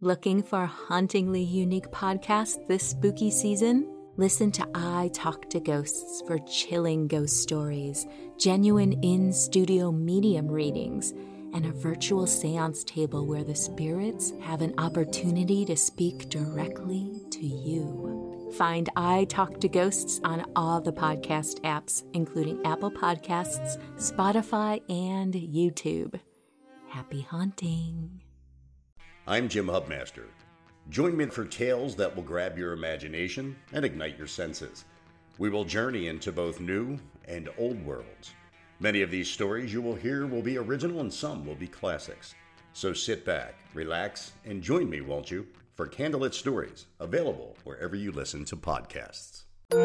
Looking for a hauntingly unique podcast this spooky season? Listen to I Talk to Ghosts for chilling ghost stories, genuine in-studio medium readings, and a virtual seance table where the spirits have an opportunity to speak directly to you. Find I Talk to Ghosts on all the podcast apps, including Apple Podcasts, Spotify, and YouTube. Happy haunting. I'm Jim Hubmaster. Join me for tales that will grab your imagination and ignite your senses. We will journey into both new and old worlds. Many of these stories you will hear will be original and some will be classics. So sit back, relax, and join me, won't you, for Candlelit Stories, available wherever you listen to podcasts.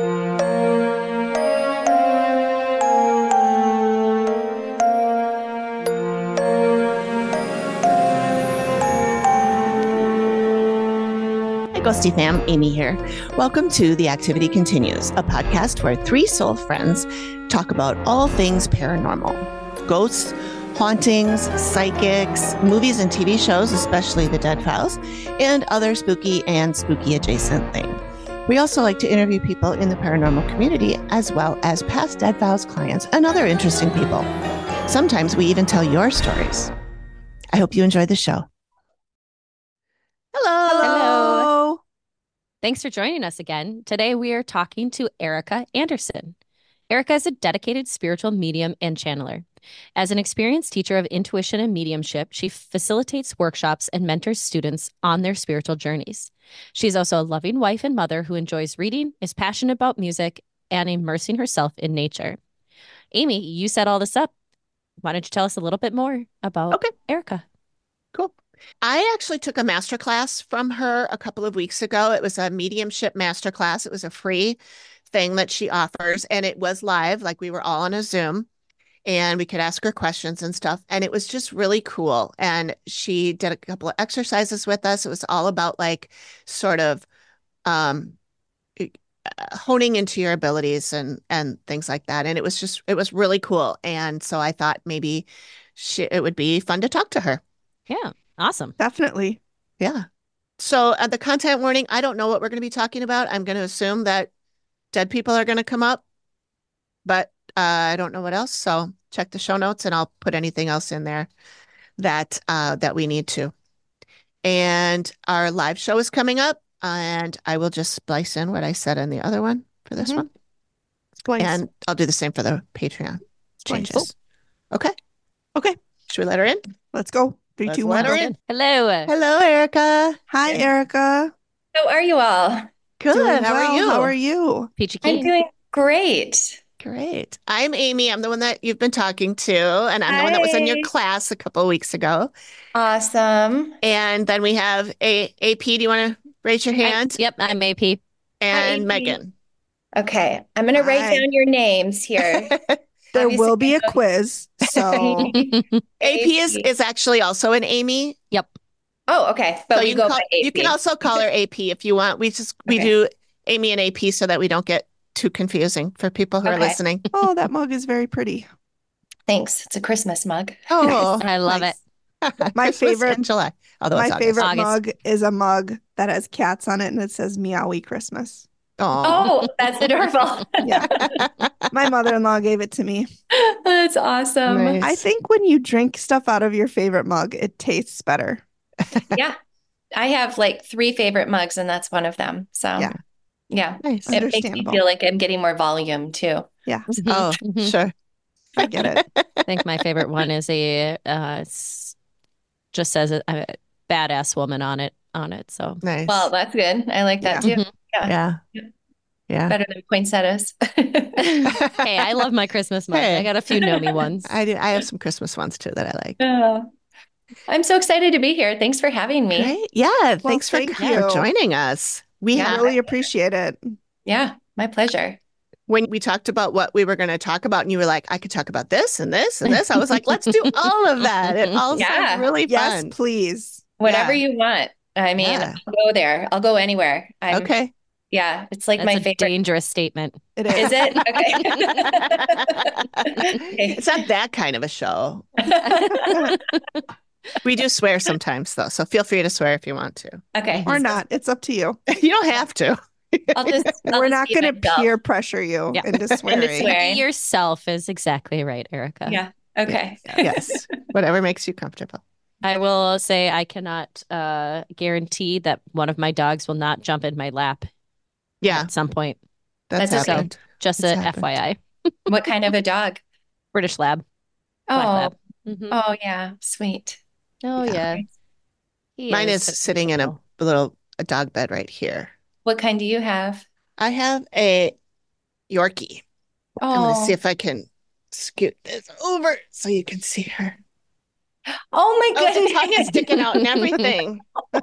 Ghosty fam, Amy here. Welcome to The Activity Continues, a podcast where three soul friends talk about all things paranormal. Ghosts, hauntings, psychics, movies and TV shows, especially The Dead Files, and other spooky and spooky adjacent things. We also like to interview people in the paranormal community, as well as past Dead Files clients and other interesting people. Sometimes we even tell your stories. I hope you enjoy the show. Hello. Thanks for joining us again. Today we are talking to Erica Anderson. Erica is a dedicated spiritual medium and channeler. As an experienced teacher of intuition and mediumship, she facilitates workshops and mentors students on their spiritual journeys. She's also a loving wife and mother who enjoys reading, is passionate about music, and immersing herself in nature. Amy, you set all this up. Why don't you tell us a little bit more about Erica? Cool. I actually took a masterclass from her a couple of weeks ago. It was a mediumship masterclass. It was a free thing that she offers, and it was live, like we were all on a Zoom, and we could ask her questions and stuff. And it was just really cool. And she did a couple of exercises with us. It was all about like sort of honing into your abilities and things like that. And it was really cool. And so I thought maybe it would be fun to talk to her. Yeah. Awesome. Definitely. Yeah. So the content warning, I don't know what we're going to be talking about. I'm going to assume that dead people are going to come up, but I don't know what else. So check the show notes and I'll put anything else in there that we need to. And our live show is coming up, and I will just splice in what I said in the other one for this one. Splice. And I'll do the same for the Patreon changes. Cool. Okay. Should we let her in? Let's go. 3, 2, 1. Let her in. Hello. Hello, Erica. Hi, Erica. How are you all? Good. Doing How well. are you? How are you? Peachy I'm Keen. doing great. Great. I'm Amy. I'm the one that you've been talking to, and I'm the one that was in your Hi. class a couple of weeks ago. Awesome. And then we have AP. Do you want to raise your hand? Yep, I'm AP. And AP. Megan. Okay, I'm going to write Hi. down your names here. There Obviously, will be a I know- quiz. So AP is actually also an Amy. Oh, okay. But So we you go can by call, you AP. can also call her AP if you want. We Okay. do Amy and AP so that we don't get too confusing for people who are Okay. listening. oh, that mug is very pretty. Thanks. It's a Christmas mug. Oh, I love nice. My Christmas favorite- in July. Although it's My August. favorite August. mug is a mug that has cats on it and it says Meowie Christmas. Aw. Oh, that's adorable. Yeah. My mother-in-law gave it to me. That's awesome. Nice. I think when you drink stuff out of your favorite mug, it tastes better. Yeah. I have like 3 favorite mugs, and that's one of them. So, Yeah. yeah. Nice. It makes me Understandable. feel like I'm getting more volume too. Yeah, Oh, Mhm. sure. I get it. I think my favorite one is just says a badass woman on it. So Nice. Well, that's good. I like that Yeah. too. Mhm. yeah. Yeah. Better than poinsettias. Hey, I love my Christmas mugs. Hey. I got a few know me ones. I do. I have some Christmas ones too that I like. Oh, I'm so excited to be here. Thanks for having me. Great. Yeah. Thanks for thank for you. joining us. We Yeah. have Really appreciate it. Yeah, my pleasure. when we talked about what we were going to talk about, and you were like, I could talk about this and this and this. I was like, let's do all of that. It all Yeah. sounds really Yes, fun. please. Whatever Yeah. you want. I mean, Yeah. I'll go there. I'll go anywhere. Okay. Yeah, it's like That's my a favorite. dangerous statement. It Is is. it? Okay. It's not that kind of a show. We do swear sometimes, though, so feel free to swear if you want to. Okay. Or not. It's up to you. You don't have to. I'll just We're not be going to myself. peer pressure you Yeah. into swearing. swearing. Be yourself is exactly right, Erica. Yeah. Okay. Yes, whatever makes you comfortable. I will say I cannot guarantee that one of my dogs will not jump in my lap Yeah, at some point. that's That's okay. happened. Just It's a happened. FYI. What kind of a dog? British Lab. Black Oh, Lab. Mhm. oh yeah. Sweet. Oh, yeah. Mine is but sitting in a simple. little dog bed right here. What kind do you have? I have a Yorkie. I'm going to see Oh, if I can scoot this over so you can see her. oh my Oh, the tongue is goodness. sticking out and everything.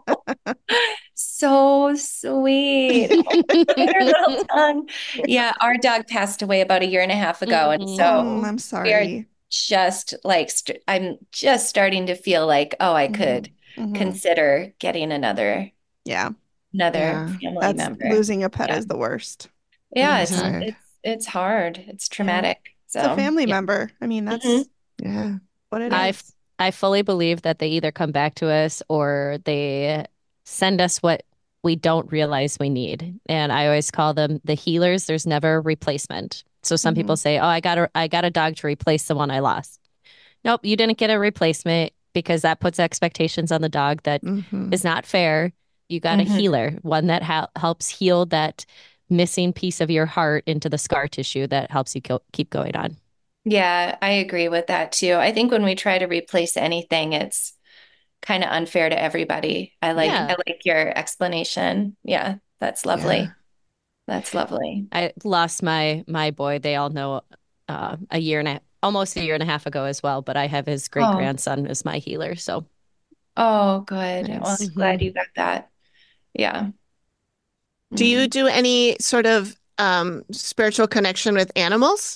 So sweet. Oh, her little tongue. Yeah, our dog passed away about a year and a half ago. And Mhm. so I'm we're sorry. just like, I'm just starting to feel like, oh, I could Mhm. consider getting another Yeah. Yeah. family That's member. losing a pet Yeah. is the worst. Yeah, It is hard. it's hard. It's traumatic. It's a So family Yeah. member. I mean, that's Mhm. Yeah. what it I is. I fully believe that they either come back to us or they send us what we don't realize we need. And I always call them the healers. There's never a replacement. So some people say, "Oh, I got a dog to replace the one I lost." Nope, you didn't get a replacement because that puts expectations on the dog that Mhm. is not fair. You got a Mhm. healer, one that helps heal that missing piece of your heart into the scar tissue that helps you keep going on. Yeah, I agree with that too. I think when we try to replace anything, it's kind of unfair to everybody. Yeah. I like your explanation. Yeah, that's lovely. Yeah. That's lovely. I lost my boy. They all know almost a year and a half ago as well. But I have his great Oh, grandson as my healer. So oh, good. Well, Nice. I'm glad you got that. Yeah. Do you Mm. do any sort of spiritual connection with animals?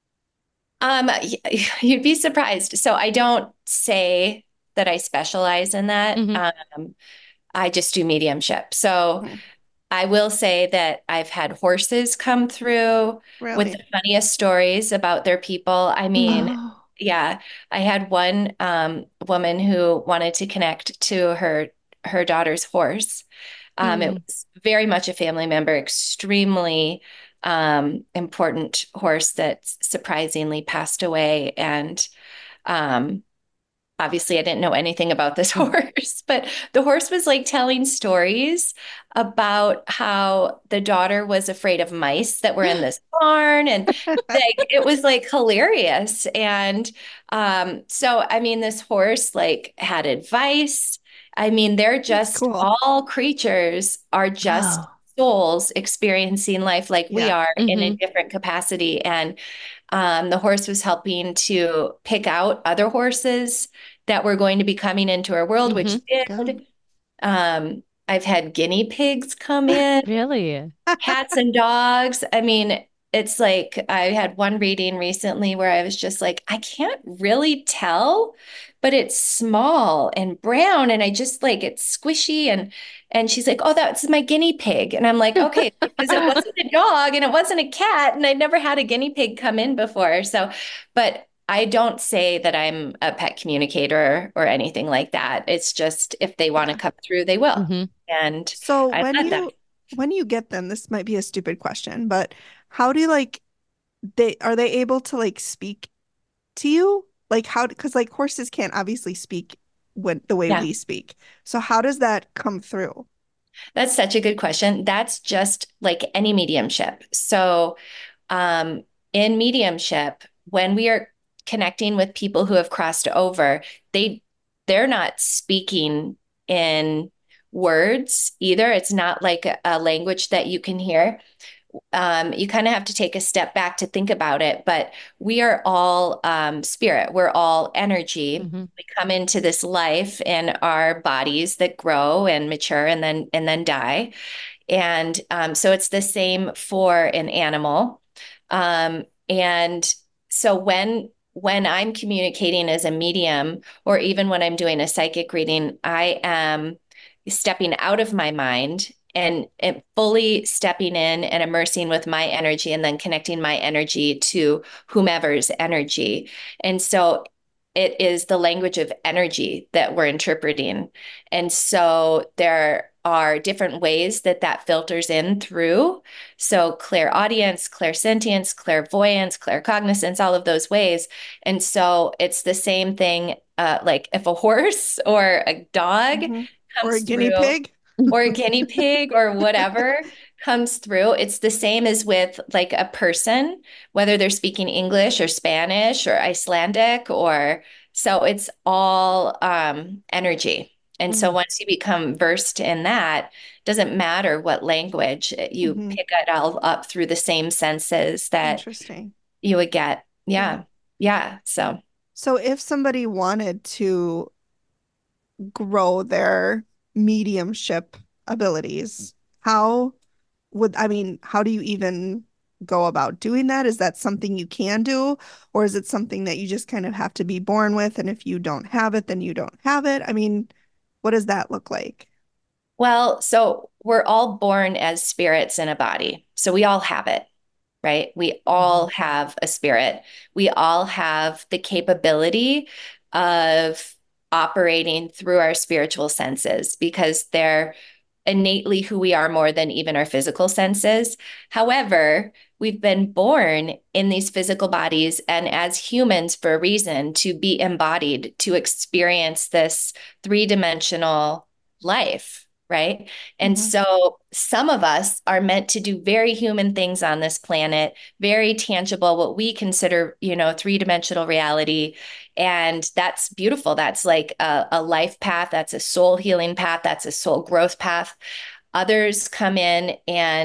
You'd be surprised. So I don't say that I specialize in that. Mhm. I just do mediumship. So Mhm. I will say that I've had horses come through with Really? the funniest stories about their people. I mean, Oh. yeah, I had one woman who wanted to connect to her daughter's horse. It was very much a family member, extremely important horse that surprisingly passed away. And um, obviously, I didn't know anything about this horse, but the horse was like telling stories about how the daughter was afraid of mice that were in this barn, and like it was like hilarious. And so, I mean, this horse like had advice. I mean, they're That's just cool. all creatures are just Wow. souls experiencing life like we Yeah. are in a Mhm. different capacity. And the horse was helping to pick out other horses that were going to be coming into our world, which Go. did. I've had guinea pigs come in, Really? cats and dogs. I mean, it's like I had one reading recently where I was just like, I can't really tell, but it's small and brown, and I just like it's squishy and she's like, "Oh, that's my guinea pig." And I'm like, "Okay," because it wasn't a dog and it wasn't a cat, and I'd never had a guinea pig come in before. So, but I don't say that I'm a pet communicator or anything like that. It's just if they want to come through, they will. Mhm. And So I let them. when you get them, this might be a stupid question, but how do you are they able to like speak to you? Like how, because like horses can't obviously speak when the way Yeah. we speak. So how does that come through? That's such a good question. That's just like any mediumship. So, in mediumship, when we are connecting with people who have crossed over, they're not speaking in words either. It's not like a language that you can hear. You kind of have to take a step back to think about it, but we are all spirit. We're all energy. Mhm. We come into this life in our bodies that grow and mature and then die. And so it's the same for an animal. And so when I'm communicating as a medium, or even when I'm doing a psychic reading, I am stepping out of my mind and fully stepping in and immersing with my energy and then connecting my energy to whomever's energy. And so it is the language of energy that we're interpreting. And so there are different ways that that filters in through. So clairaudience, clairsentience, clairvoyance, claircognizance, all of those ways. And so it's the same thing, like if a horse or a dog Or a comes guinea through, pig. or a guinea pig or whatever comes through. It's the same as with like a person, whether they're speaking English or Spanish or Icelandic, or so it's all energy. And so once you become versed in that, doesn't matter what language, you pick it all up through the same senses that Interesting. you would get. Yeah. Yeah. So if somebody wanted to grow their mediumship abilities, how do you even go about doing that? Is that something you can do, or is it something that you just kind of have to be born with, and if you don't have it, then you don't have it? I mean, what does that look like? Well, so we're all born as spirits in a body. So we all have it, right? We all have a spirit. We all have the capability of operating through our spiritual senses because they're innately who we are more than even our physical senses. However, we've been born in these physical bodies and as humans for a reason to be embodied, to experience this three-dimensional life. Right. And so some of us are meant to do very human things on this planet, very tangible, what we consider, three-dimensional reality. And that's beautiful. That's like a life path. That's a soul healing path. That's a soul growth path. Others come in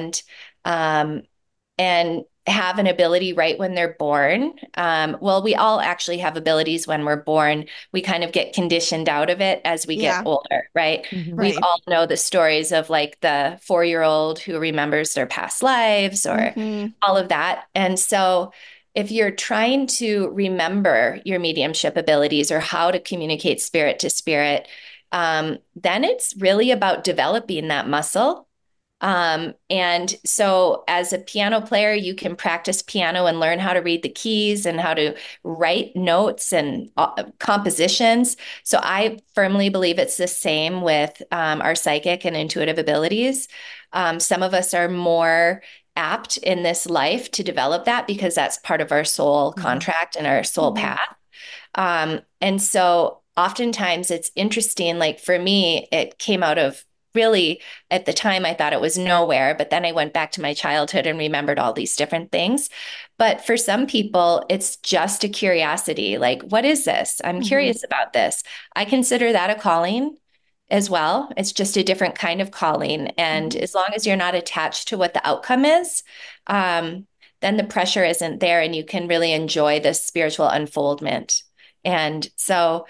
and have an ability right when they're born. Well, we all actually have abilities when we're born. We kind of get conditioned out of it as we get older, right? We all know the stories of like the 4-year-old who remembers their past lives or all of that. And so if you're trying to remember your mediumship abilities or how to communicate spirit to spirit, then it's really about developing that muscle. And so as a piano player, you can practice piano and learn how to read the keys and how to write notes and compositions. So I firmly believe it's the same with our psychic and intuitive abilities. Some of us are more apt in this life to develop that because that's part of our soul contract and our soul path. And so oftentimes it's interesting, like for me, it came out of really at the time I thought it was nowhere, but then I went back to my childhood and remembered all these different things. But for some people, it's just a curiosity. Like, what is this? I'm curious about this. I consider that a calling as well. It's just a different kind of calling. And as long as you're not attached to what the outcome is, then the pressure isn't there and you can really enjoy this spiritual unfoldment. And so,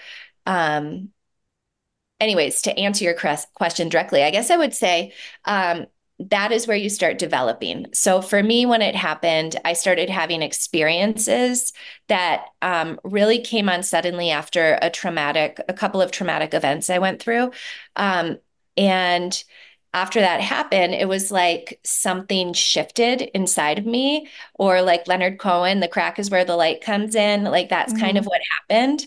anyways, to answer your question directly, I guess I would say that is where you start developing. So for me, when it happened, I started having experiences that really came on suddenly after a couple of traumatic events I went through. And after that happened, it was like something shifted inside of me, or like Leonard Cohen, the crack is where the light comes in. Like that's kind of what happened.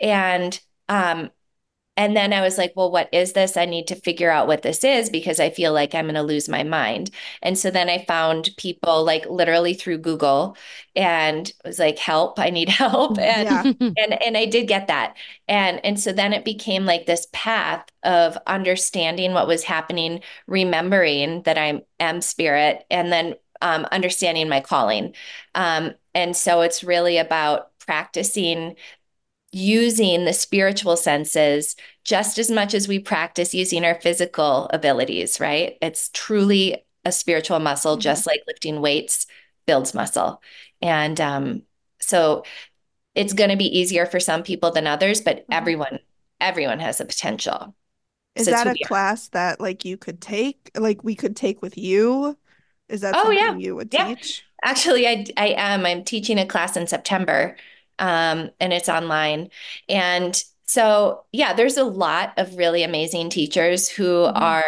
And then I was like, well, what is this? I need to figure out what this is because I feel like I'm going to lose my mind. And so then I found people like literally through Google and was like, help, I need help. And I did get that. And so then it became like this path of understanding what was happening, remembering that I am spirit, and then understanding my calling. And so it's really about practicing using the spiritual senses just as much as we practice using our physical abilities, right? It's truly a spiritual muscle, just like lifting weights builds muscle. And so it's going to be easier for some people than others, but everyone has the potential. Is that a class that like you could take, like we could take with you? Is that something you would teach? Actually, I am. I'm teaching a class in September. And it's online. And so, there's a lot of really amazing teachers who are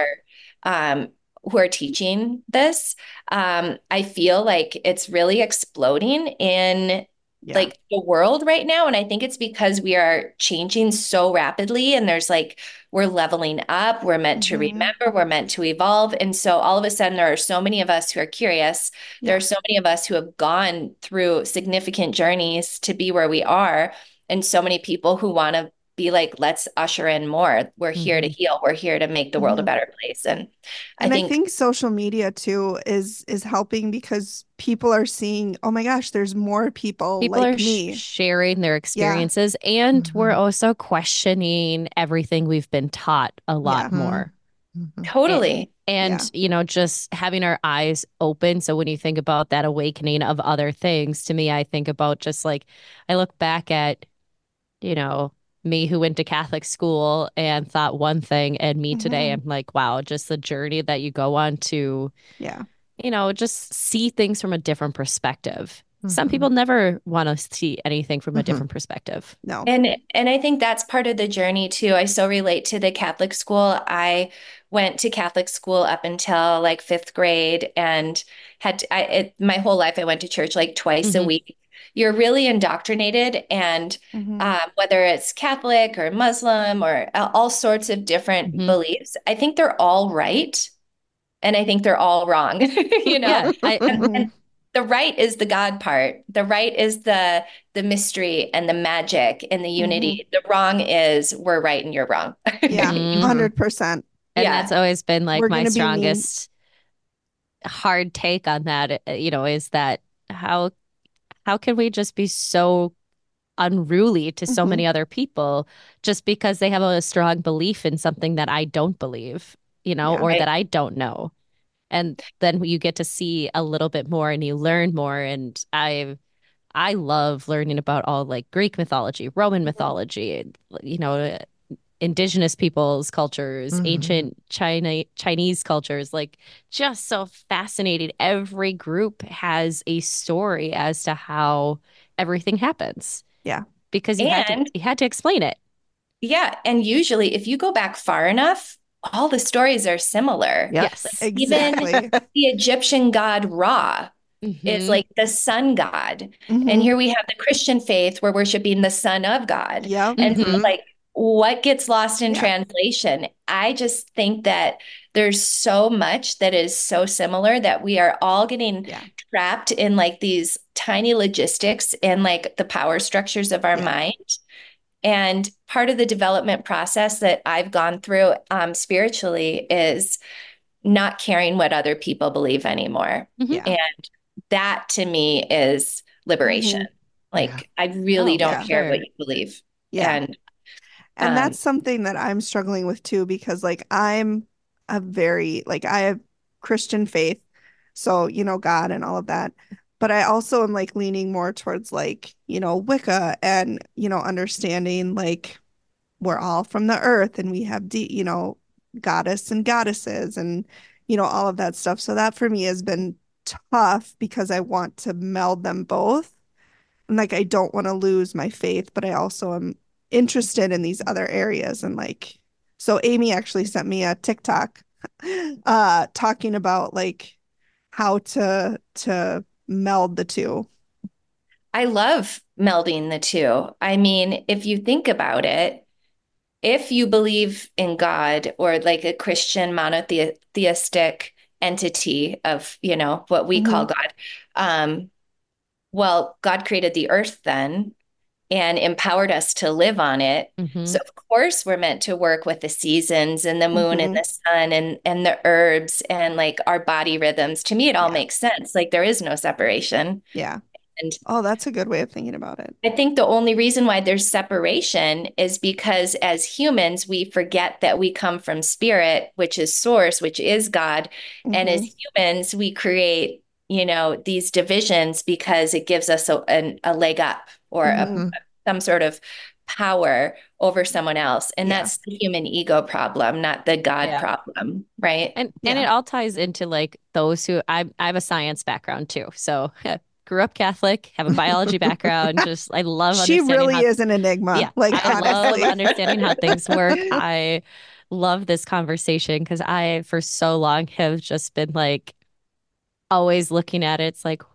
teaching this. I feel like it's really exploding in like the world right now. And I think it's because we are changing so rapidly, and there's like, we're leveling up, we're meant to remember, we're meant to evolve. And so all of a sudden, there are so many of us who are curious. There are so many of us who have gone through significant journeys to be where we are. And so many people who want to be like, let's usher in more. We're here to heal. We're here to make the world a better place. And I think social media too is helping, because people are seeing, oh my gosh, there's more people like me sharing their experiences. And we're also questioning everything we've been taught a lot more. Totally. And you know, just having our eyes open. So when you think about that awakening of other things, to me, I think about just like, I look back at, you know, me who went to Catholic school and thought one thing, and me today, I'm like, wow, just the journey that you go on to, you know, just see things from a different perspective. Some people never want to see anything from a different perspective. No. And I think that's part of the journey too. I so relate to the Catholic school. I went to Catholic school up until like 5th grade, and my whole life I went to church like twice a week. You're really indoctrinated, and whether it's Catholic or Muslim or all sorts of different beliefs, I think they're all right, and I think they're all wrong. You know, and the right is the God part. The right is the mystery and the magic and the unity. The wrong is we're right and you're wrong. 100%. And that's always been like my strongest hard take on that, you know, is that how can we just be so unruly to so many other people just because they have a strong belief in something that I don't believe, you know, or that I don't know. And then you get to see a little bit more and you learn more. And I love learning about all like Greek mythology, Roman mythology, you know, indigenous peoples' cultures, ancient Chinese cultures, like just so fascinating. Every group has a story as to how everything happens. Yeah. Because you had to explain it. Yeah. And usually if you go back far enough, all the stories are similar. Yes, like, exactly. Even the Egyptian god Ra is like the sun god. And here we have the Christian faith, we're worshiping the son of God. Yeah. And so like, what gets lost in translation? I just think that there's so much that is so similar that we are all getting trapped in like these tiny logistics and like the power structures of our mind. And part of the development process that I've gone through spiritually is not caring what other people believe anymore. And that to me is liberation. Like, I really don't care what you believe. And that's something that I'm struggling with too, because like I have Christian faith. So, you know, God and all of that. But I also am like leaning more towards like, you know, Wicca and, you know, understanding like we're all from the earth and we have, you know, goddess and goddesses and, you know, all of that stuff. So that for me has been tough because I want to meld them both. And like, I don't want to lose my faith, but I also am interested in these other areas. And like, so Amy actually sent me a TikTok talking about like how to meld the two. I love melding the two. I mean, if you think about it, if you believe in God or like a Christian monotheistic entity of, you know, what we call God, well, God created the earth then and empowered us to live on it. So of course we're meant to work with the seasons and the moon and the sun and the herbs and like our body rhythms. To me, it all makes sense. Like there is no separation. Yeah. And that's a good way of thinking about it. I think the only reason why there's separation is because as humans, we forget that we come from spirit, which is source, which is God. And as humans, we create, you know, these divisions because it gives us a leg up or some sort of power over someone else. And that's the human ego problem, not the God problem. Right. And it all ties into like those who I have a science background too. So grew up Catholic, have a biology background. Just I love she really is an enigma. Yeah, like I honestly. love understanding how things work. I love this conversation because I for so long have just been like always looking at it. It's like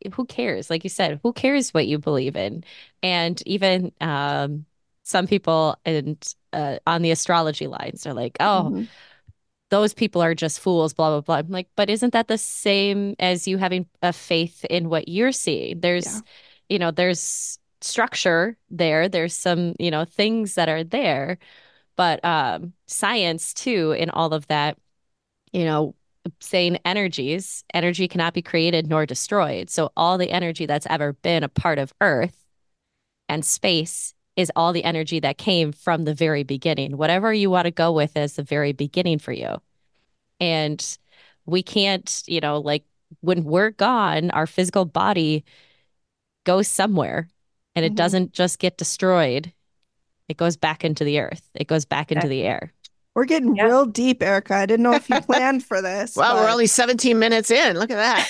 who cares? Like you said, who cares what you believe in? And even some people and on the astrology lines are like, oh, Mm-hmm. those people are just fools, blah, blah, blah. I'm like, but isn't that the same as you having a faith in what you're seeing? There's, there's structure there. There's some, things that are there, but science too, in all of that, you know, saying energy cannot be created nor destroyed. So all the energy that's ever been a part of Earth and space is all the energy that came from the very beginning, whatever you want to go with as the very beginning for you. And we can't, like when we're gone, our physical body goes somewhere and it doesn't just get destroyed. It goes back into the earth. It goes back into the air. We're getting real deep, Erica. I didn't know if you planned for this. Well, we're only 17 minutes in. Look at that.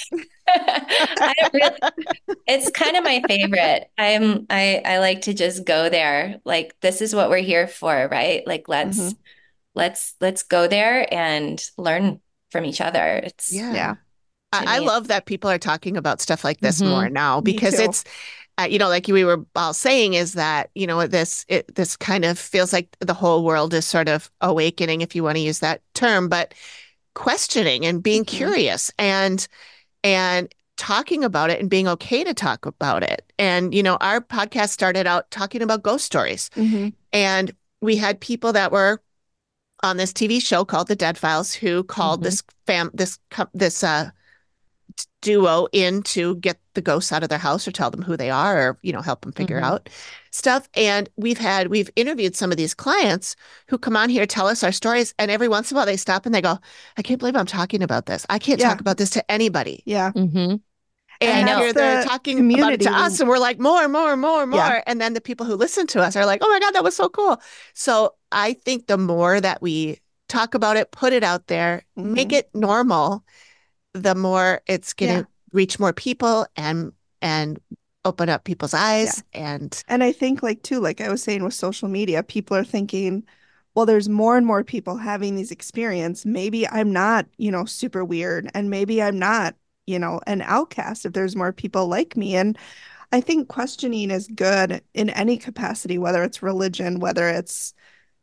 It's kind of my favorite. I like to just go there. Like, this is what we're here for, right? Like, let's go there and learn from each other. It's I love that people are talking about stuff like this more now, Me because too. it's like we were all saying, is that, this kind of feels like the whole world is sort of awakening, if you want to use that term, but questioning and being curious and talking about it and being okay to talk about it. And, our podcast started out talking about ghost stories. And we had people that were on this TV show called The Dead Files who called this duo in to get the ghosts out of their house or tell them who they are, or help them figure out stuff. And we've interviewed some of these clients who come on here, tell us our stories, and every once in a while they stop and they go, I can't believe I'm talking about this. I can't talk about this to anybody. And here they're talking about it to us, and we're like, more. And then the people who listen to us are like, oh my God, that was so cool. So I think the more that we talk about it, put it out there, make it normal, the more it's going to reach more people and open up people's eyes. And I think like I was saying with social media, people are thinking, well, there's more and more people having these experiences. Maybe I'm not, super weird, and maybe I'm not, an outcast if there's more people like me. And I think questioning is good in any capacity, whether it's religion, whether it's,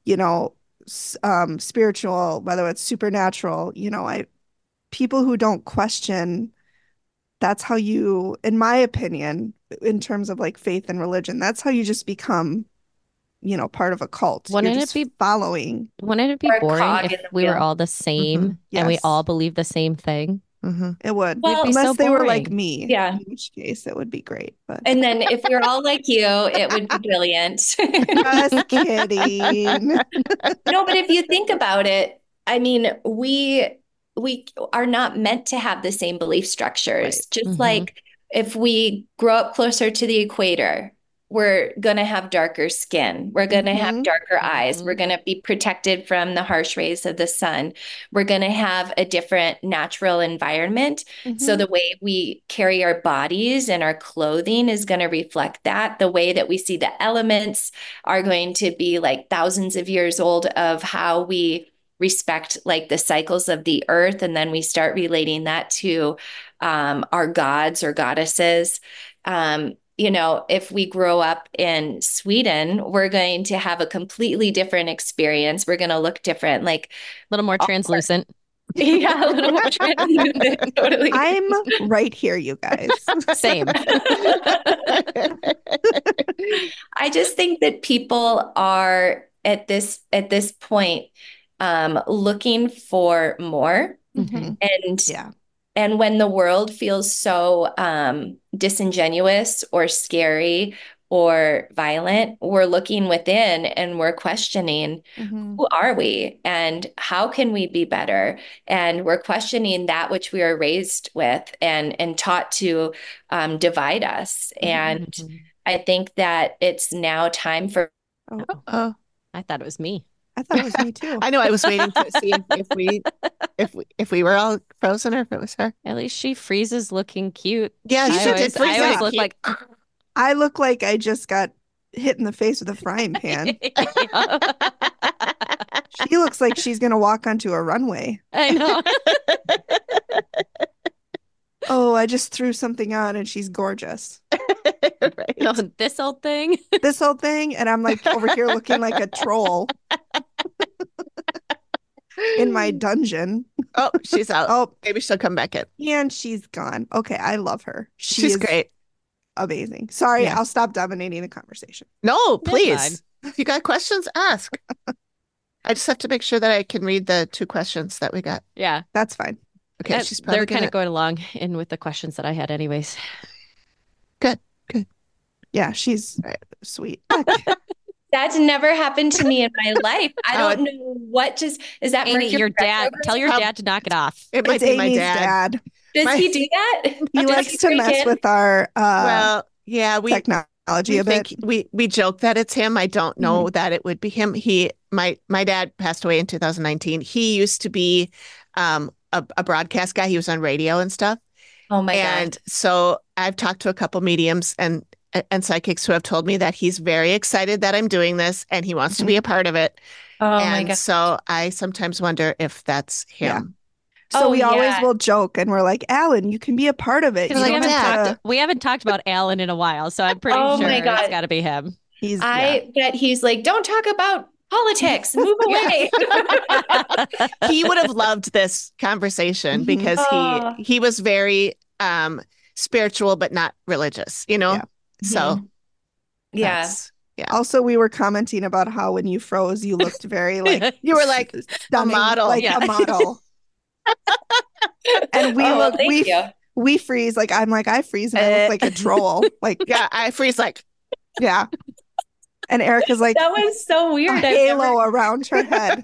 spiritual, whether it's supernatural. People who don't question, that's how you, in my opinion, in terms of like faith and religion, that's how you just become, part of a cult. Wouldn't You're it just be following? Wouldn't it be boring if we were all the same and we all believe the same thing? It would. Well, unless so they were boring. like me. Yeah. In which case it would be great. But And then if we were all like you, it would be brilliant. just kidding. No, but if you think about it, I mean, we are not meant to have the same belief structures. Just like if we grow up closer to the equator, we're going to have darker skin. We're going to have darker eyes. We're going to be protected from the harsh rays of the sun. We're going to have a different natural environment. So the way we carry our bodies and our clothing is going to reflect that. The way that we see the elements are going to be like thousands of years old of how we respect like the cycles of the earth. And then we start relating that to our gods or goddesses. If we grow up in Sweden, we're going to have a completely different experience. We're going to look different, like a little more translucent. Yeah, a little more translucent. Totally. I'm right here, you guys. Same. I just think that people are at this point looking for more. And when the world feels so disingenuous or scary or violent, we're looking within and we're questioning, who are we and how can we be better? And we're questioning that which we are raised with and taught to divide us. And I think that it's now time for. I thought it was me. I thought it was me too. I know. I was waiting to see if we were all frozen or if it was her. At least she freezes looking cute. Yeah, she did freeze. I always look like. I look like I just got hit in the face with a frying pan. She looks like she's gonna walk onto a runway. I know. oh, I just threw something on and she's gorgeous. Right. Oh, this old thing. This whole thing. And I'm like over here looking like a troll in my dungeon. Oh, she's out. Oh, Maybe she'll come back in. and she's gone. Okay, I love her. She She's is great. amazing. Sorry, Yeah. I'll stop dominating the conversation. No, That's please. If you got questions, ask. I just have to make sure that I can read the 2 questions that we got. Yeah. That's fine. Okay, she's probably They're kind gonna... of going along in with the questions that I had anyways. Good. Yeah, she's Right. sweet. That's never happened to me in my life. I Oh, don't know what just is that Amy, Mercury your dad, retrograde? tell your dad to knock it off. It might It's be my Amy's dad. Does My- he do that? He Does likes to break mess in? with our Well, yeah, we technology a bit. think we joke that it's him. I don't know that it would be him. My dad passed away in 2019. He used to be a broadcast guy. He was on radio and stuff. Oh my And God. so I've talked to a couple mediums and psychics who have told me that he's very excited that I'm doing this and he wants to be a part of it. Oh my And God. so I sometimes wonder if that's him. So Oh, we always yeah. will joke and we're like, Alan, you can be a part of it. He's You like, don't we, have haven't "Dad." to. we haven't talked about Alan in a while, so I'm pretty Oh sure my God. it's got to be him. He's I bet he's like, don't talk about politics. Move away. He would have loved this conversation Mhm. because Oh. he was very spiritual but not religious, you know? Yeah. So Yeah. that's- yeah. Also, we were commenting about how when you froze, you looked very like You were like stunning, model. like Yeah. a model. And we Oh, well, look, thank you. we freeze. Like I'm like I freeze and I look like a troll. Like Yeah, I freeze like yeah. And Erica's like That was so a weird. I've halo never- around her head.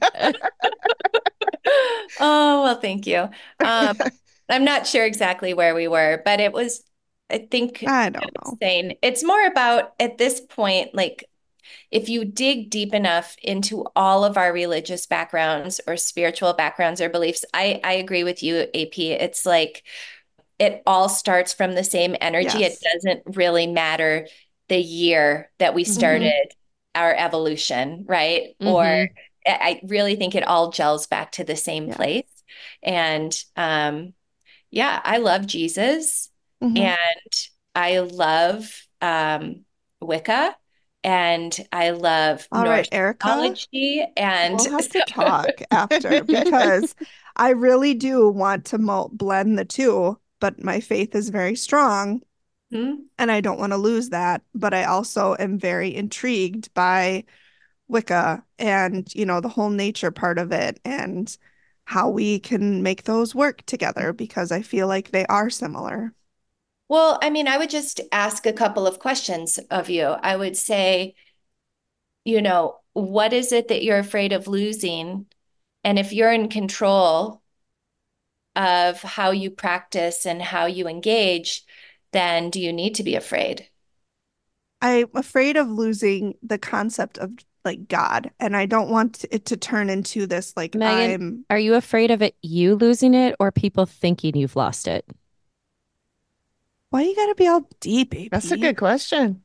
Oh, well, thank you. I'm not sure exactly where we were, but it was, I think, I don't know. saying it's more about at this point, like if you dig deep enough into all of our religious backgrounds or spiritual backgrounds or beliefs, I agree with you, AP. It's like it all starts from the same energy. Yes. It doesn't really matter the year that we started our evolution, right? Mhm. Or I really think it all gels back to the same Yeah. place. And yeah, I love Jesus Mhm. and I love Wicca and I love All right, Norse Erica. mythology and We'll have to talk after because I really do want to blend the two, but my faith is very strong Hmm? and I don't want to lose that. But I also am very intrigued by Wicca and, you know, the whole nature part of it and how we can make those work together because I feel like they are similar. Well, I mean, I would just ask a couple of questions of you. I would say, you know, what is it that you're afraid of losing? And if you're in control of how you practice and how you engage, then do you need to be afraid? I'm afraid of losing the concept of like God, and I don't want it to turn into this like Megan, Are you afraid of you losing it or people thinking you've lost it? Why you gotta be all deep, AP? that's a good question.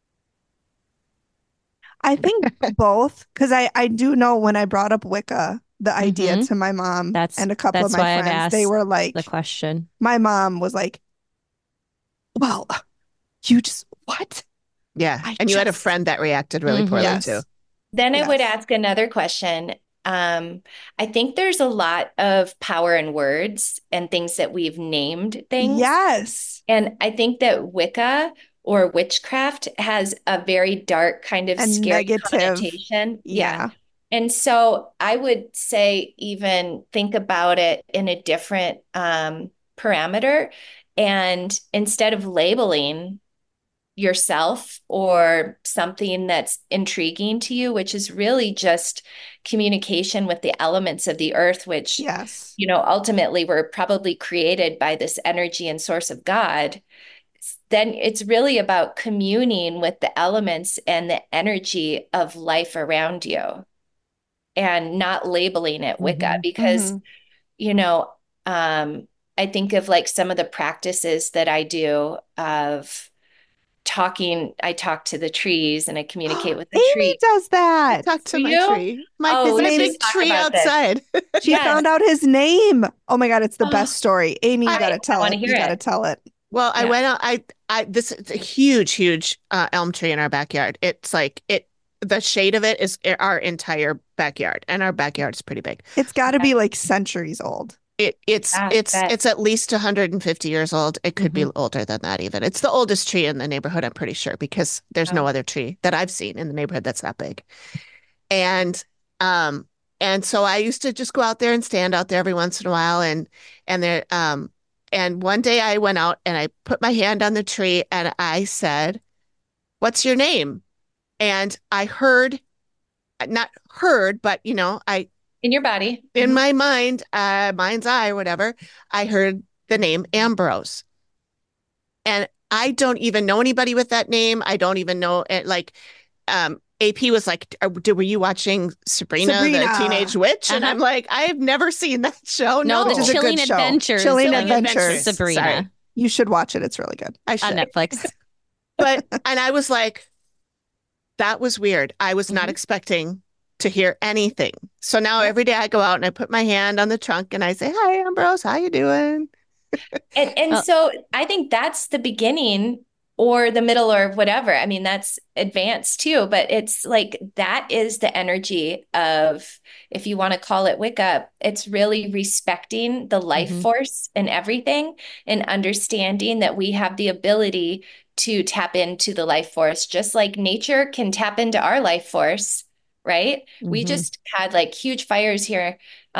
I think both, because I do know when I brought up Wicca, the idea Mhm. to my mom That's- and a couple of that's my why I've friends, they asked were like, The question. my mom was like, well, you just, what? Yeah. I And you had a just- friend that reacted really Mhm. poorly Yes. too. Then I would Yes. ask another question. I think there's a lot of power in words and things that we've named things. Yes. And I think that Wicca or witchcraft has a very dark kind of And scary negative. connotation. Yeah. And so I would say even think about it in a different parameter. And instead of labeling yourself or something that's intriguing to you, which is really just communication with the elements of the earth, which, Yes. you know, ultimately were probably created by this energy and source of God, then it's really about communing with the elements and the energy of life around you and not labeling it Wicca because, you know, I think of like some of the practices that I do of I talk to the trees and I communicate with the Amy tree. does that. Talk to Do my you? tree. Oh, There's we a should big talk tree about this. outside. She Yes. found out his name. Oh my God, it's the Oh, best story. Amy, you gotta I tell want it. to You hear gotta it. tell it. Well, I Yeah. went out. This is a huge elm tree in our backyard. It's like the shade of it is our entire backyard, and our backyard is pretty big. It's got to be like centuries old. It's Yeah, it's bet. it's at least 150 years old. It could be Mhm. older than that even. It's the oldest tree in the neighborhood, I'm pretty sure, because there's no Oh. other tree that I've seen in the neighborhood that's that big. And um and so I used to just go out there and stand out there every once in a while and there and one day I went out and I put my hand on the tree and I said, "What's your name?" And I heard, not heard, but I In your body. in my mind, mind's eye, whatever, I heard the name Ambrose. And I don't even know anybody with that name. I don't even know it. Like, AP was like, were you watching Sabrina, the Sabrina. Teenage Witch? And Uh-huh. I'm like, I have never seen that show. No, Which the is a Chilling good show. Adventures Chilling of Adventures. Sabrina Sorry. You should watch it. It's really good. I on should. Netflix. And I was like, that was weird. I was not Mhm. expecting to hear anything. So now Yeah. every day I go out and I put my hand on the trunk and I say, "Hi, Ambrose, how you doing?" And so I think that's the beginning or the middle or whatever. I mean, that's advanced too, but it's like that is the energy of, if you want to call it Wicca, it's really respecting the life Mhm. force and everything and understanding that we have the ability to tap into the life force, just like nature can tap into our life force, right? We Mhm. just had like huge fires here,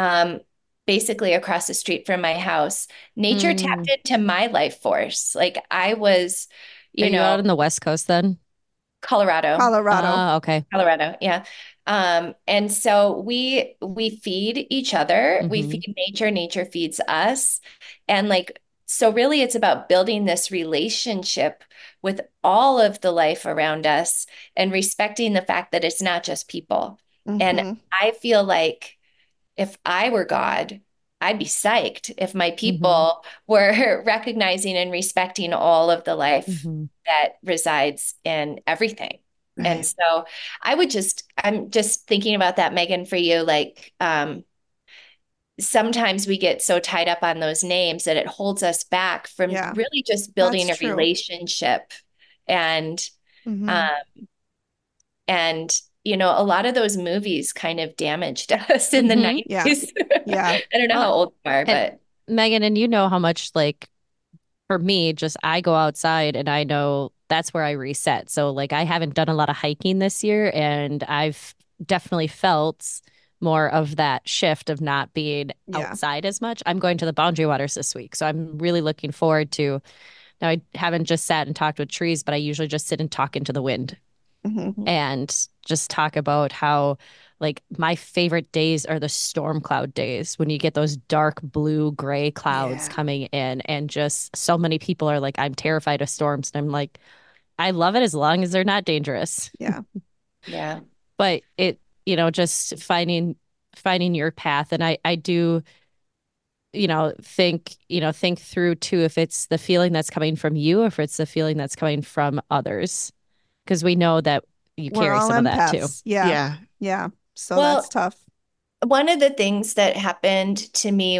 basically across the street from my house. Nature tapped into my life force. Like I was, Are you out on the West Coast then? Colorado, Colorado. Okay. yeah. And so we feed each other, we Mhm. feed nature, nature feeds us. And like, so really it's about building this relationship with all of the life around us and respecting the fact that it's not just people. And Mhm. I feel like if I were God, I'd be psyched if my Mhm. people were recognizing and respecting all of the life Mhm. that resides in everything. And Right. so I'm just thinking about that, Megan, for you. Like, sometimes we get so tied up on those names that it holds us back from Yeah, really just building a that's true. relationship. And, Mhm. and, a lot of those movies kind of damaged us in the Mhm. 90s. Yeah. I don't know how old you are, And but Megan, and you know how much, like, for me, just I go outside and I know that's where I reset. So like I haven't done a lot of hiking this year and I've definitely felt more of that shift of not being Yeah. outside as much. I'm going to the Boundary Waters this week. So I'm really looking forward to. Now I haven't just sat and talked with trees, but I usually just sit and talk into the wind Mhm. and just talk about how like my favorite days are the storm cloud days when you get those dark blue gray clouds Yeah. coming in and just so many people are like, I'm terrified of storms. And I'm like, I love it as long as they're not dangerous. Yeah. yeah. But just finding your path. And I do, think through too if it's the feeling that's coming from you or if it's the feeling that's coming from others. Because we know that you We're carry all some of that too. empaths. Yeah. Yeah. Yeah. So Well, that's tough. one of the things that happened to me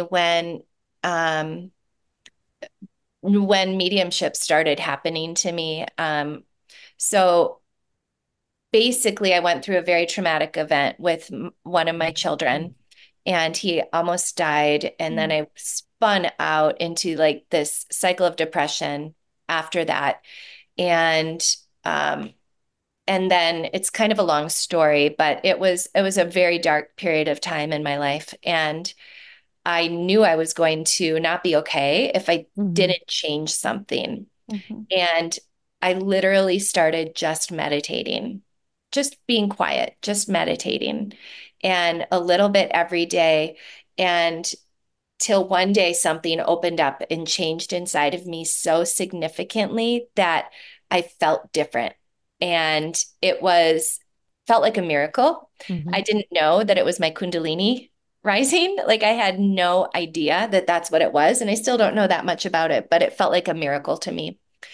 when mediumship started happening to me, so basically I went through a very traumatic event with one of my children, and he almost died, and then I spun out into like this cycle of depression after that, and um, and then it's kind of a long story, but it was a very dark period of time in my life, and I knew I was going to not be okay if I Mhm. didn't change something. Mhm. And I literally started just meditating, just being quiet, just meditating, and a little bit every day. And till one day something opened up and changed inside of me so significantly that I felt different. And felt like a miracle. Mhm. I didn't know that it was my Kundalini rising. Like I had no idea that that's what it was. And I still don't know that much about it, but it felt like a miracle to me.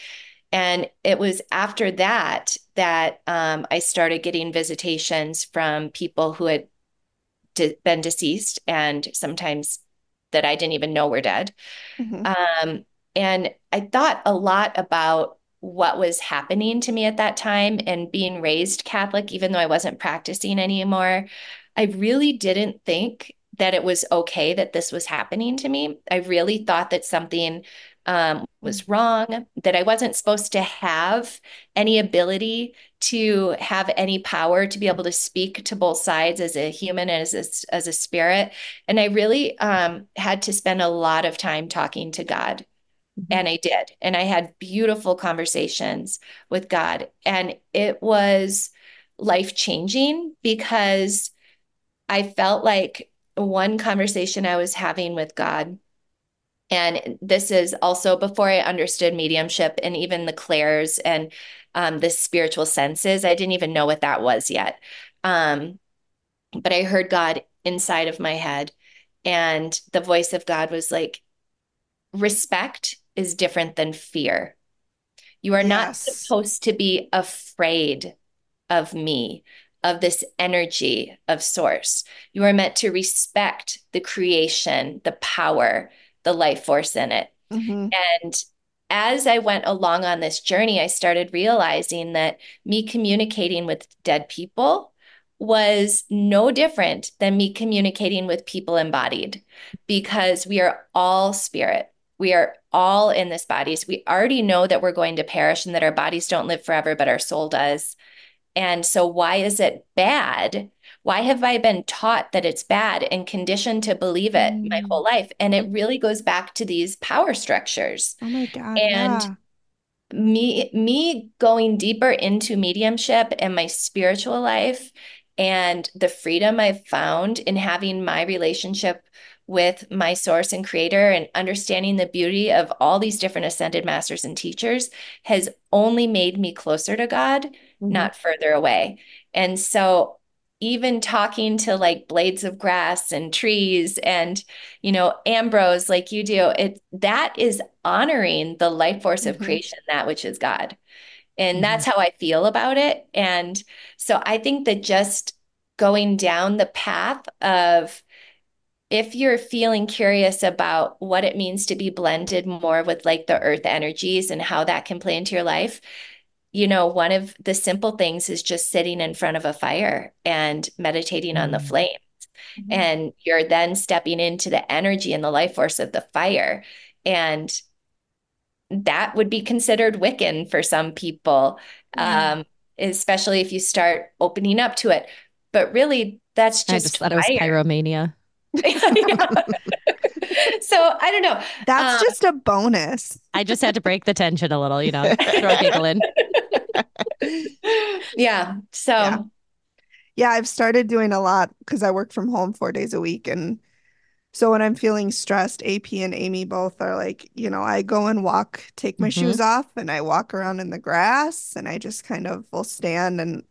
And it was after that that I started getting visitations from people who had been deceased and sometimes that I didn't even know were dead. And I thought a lot about what was happening to me at that time, and being raised Catholic, even though I wasn't practicing anymore. I really didn't think that it was okay that this was happening to me. I really thought that something was wrong, that I wasn't supposed to have any ability to have any power to be able to speak to both sides as a human and as a spirit. And I really had to spend a lot of time talking to God. And I did. And I had beautiful conversations with God. And it was life-changing because I felt like one conversation I was having with God, and this is also before I understood mediumship and even the clairs and the spiritual senses. I didn't even know what that was yet. But I heard God inside of my head, and the voice of God was like, respect is different than fear. You are not supposed to be afraid of me, of this energy of source. You are meant to respect the creation, the power, the life force in it. And as I went along on this journey, I started realizing that me communicating with dead people was no different than me communicating with people embodied, because we are all spirit. We are all in this bodies. We already know that we're going to perish and that our bodies don't live forever, but our soul does. And so why is it bad? Why have I been taught that it's bad and conditioned to believe it my whole life? And it really goes back to these power structures. Oh my God. And me going deeper into mediumship and my spiritual life and the freedom I've found in having my relationship with my source and creator and understanding the beauty of all these different ascended masters and teachers has only made me closer to God, not further away. And so even talking to like blades of grass and trees and, Ambrose, like you do, that is honoring the life force of creation, that which is God. And that's how I feel about it. And so I think that just going down the path of, if you're feeling curious about what it means to be blended more with like the earth energies and how that can play into your life, one of the simple things is just sitting in front of a fire and meditating on the flames. And you're then stepping into the energy and the life force of the fire. And that would be considered Wiccan for some people, especially if you start opening up to it. But really, that's just I just thought it was pyromania. So I don't know. That's just a bonus. I just had to break the tension a little, throw a giggle in. Yeah. So yeah, I've started doing a lot because I work from home 4 days a week. And so when I'm feeling stressed, AP and Amy both are like, I go and walk, take my shoes off, and I walk around in the grass, and I just kind of will stand. And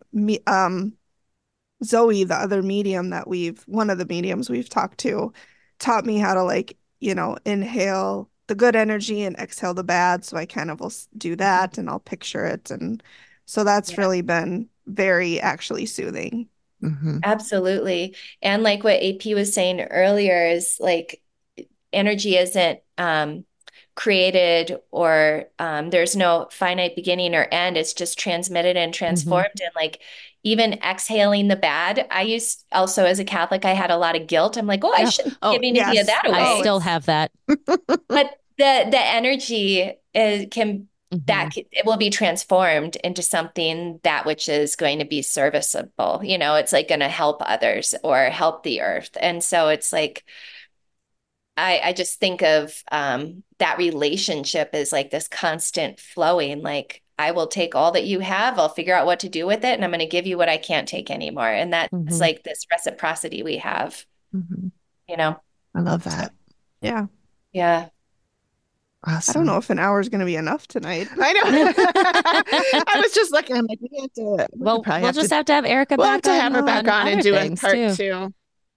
Zoe, the other medium one of the mediums we've talked to, taught me how to inhale the good energy and exhale the bad. So I kind of will do that, and I'll picture it. And so that's really been very actually soothing. Absolutely. And like what AP was saying earlier is like energy isn't created or there's no finite beginning or end. It's just transmitted and transformed. And like even exhaling the bad. I used also, as a Catholic, I had a lot of guilt. I'm like, I shouldn't be giving any of that away. I still have that. But the energy it will be transformed into something that which is going to be serviceable. It's like going to help others or help the earth. And so it's like, I just think of that relationship as like this constant flowing, like, I will take all that you have, I'll figure out what to do with it, and I'm going to give you what I can't take anymore. And that's like this reciprocity we have, I love that. Yeah. Yeah. Awesome. I don't know if an hour is going to be enough tonight. I know. I was just looking. I'm like, we have to. We'll just have to have Erica back. We'll have to have her back on and do a part two. two.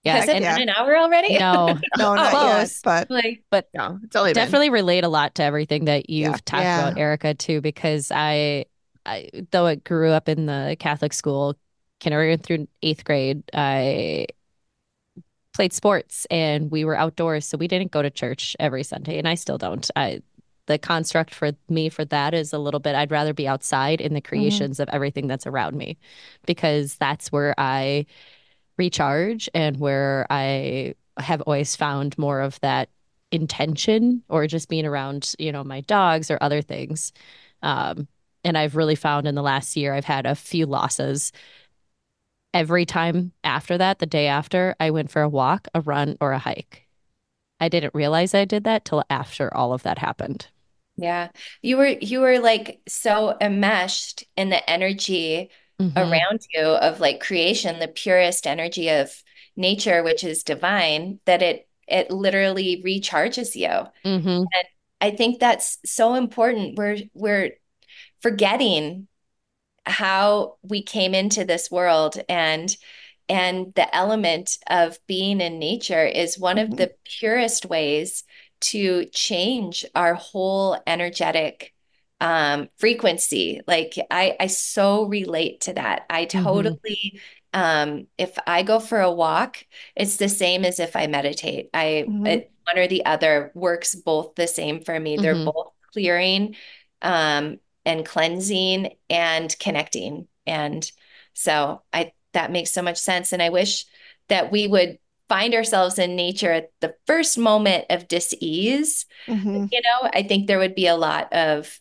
Yeah. Has it And been an hour already? no, No, not close, yet, but but No, it's only definitely relate a lot to everything that you've Yeah. talked Yeah. about, Erica, too, because I though I grew up in the Catholic school, kindergarten through 8th grade, I played sports and we were outdoors, so we didn't go to church every Sunday, and I still don't. The construct for me for that is a little bit, I'd rather be outside in the creations of everything that's around me, because that's where I recharge and where I have always found more of that intention, or just being around, my dogs or other things. And I've really found in the last year, I've had a few losses. Every time after that, the day after, I went for a walk, a run, or a hike. I didn't realize I did that till after all of that happened. Yeah. You were like so enmeshed in the energy around you of like creation, the purest energy of nature, which is divine, that it literally recharges you. Mm-hmm. And I think that's so important. We're forgetting how we came into this world, and the element of being in nature is one of the purest ways to change our whole energetic frequency. Like I so relate to that. I totally if I go for a walk, it's the same as if I meditate. One or the other works both the same for me. They're both clearing and cleansing and connecting. And so that makes so much sense. And I wish that we would find ourselves in nature at the first moment of dis-ease. I think there would be a lot of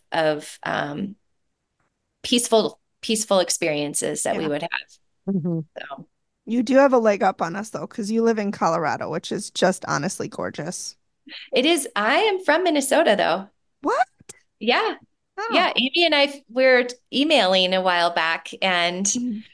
peaceful experiences that we would have. So you do have a leg up on us though, because you live in Colorado, which is just honestly gorgeous. it is. I am from Minnesota though. What? Yeah. Oh. Yeah. Amy and we were emailing a while back, and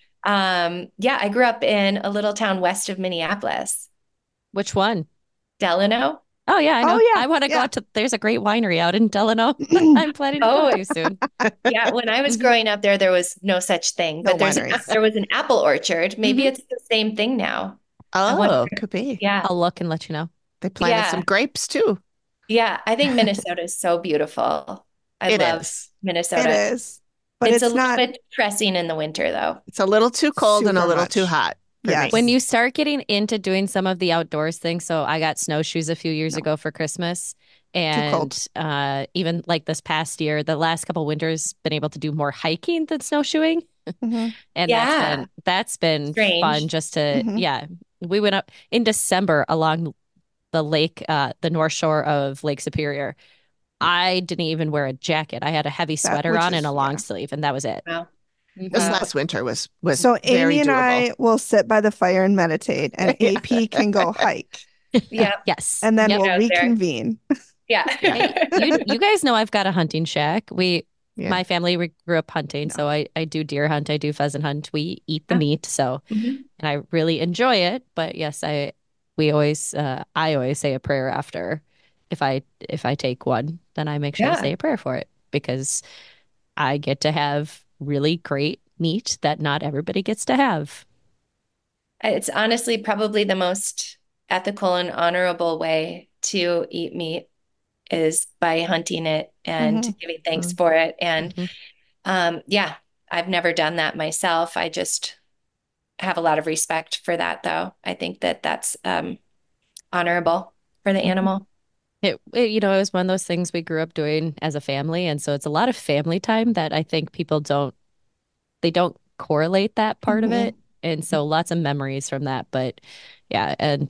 I grew up in a little town west of Minneapolis. Which one? Delano. Oh, yeah, I know. Oh, yeah, I want to go out to, there's a great winery out in Delano. I'm planning to go to soon. Yeah, when I was growing up there was no such thing, but there was an apple orchard. Maybe it's the same thing now. Oh, could be. Yeah. I'll look and let you know. They planted some grapes too. Yeah, I think Minnesota is so beautiful. I love Minnesota. It is. But it's a little bit depressing in the winter, though. It's a little too cold and a little too hot. Yes. When you start getting into doing some of the outdoors things, so I got snowshoes a few years ago for Christmas, and even like this past year, the last couple winters, been able to do more hiking than snowshoeing, and that's been fun. Just to we went up in December along the lake, the North Shore of Lake Superior. I didn't even wear a jacket. I had a heavy sweater on and a long sleeve, and that was it. Wow. This last winter was so very Amy and doable. I will sit by the fire and meditate, and AP can go hike. Yeah. Yes. And then we'll reconvene. Yeah. Hey, you guys know I've got a hunting shack. My family, we grew up hunting, so I do deer hunt, I do pheasant hunt. We eat the meat, so and I really enjoy it. But yes, I always say a prayer after. If I take one, then I make sure to say a prayer for it, because I get to have really great meat that not everybody gets to have. It's honestly probably the most ethical and honorable way to eat meat is by hunting it and giving thanks for it. And I've never done that myself. I just have a lot of respect for that, though. I think that that's honorable for the animal. It was one of those things we grew up doing as a family. And so it's a lot of family time that I think people don't correlate that part of it. And so lots of memories from that. But yeah, and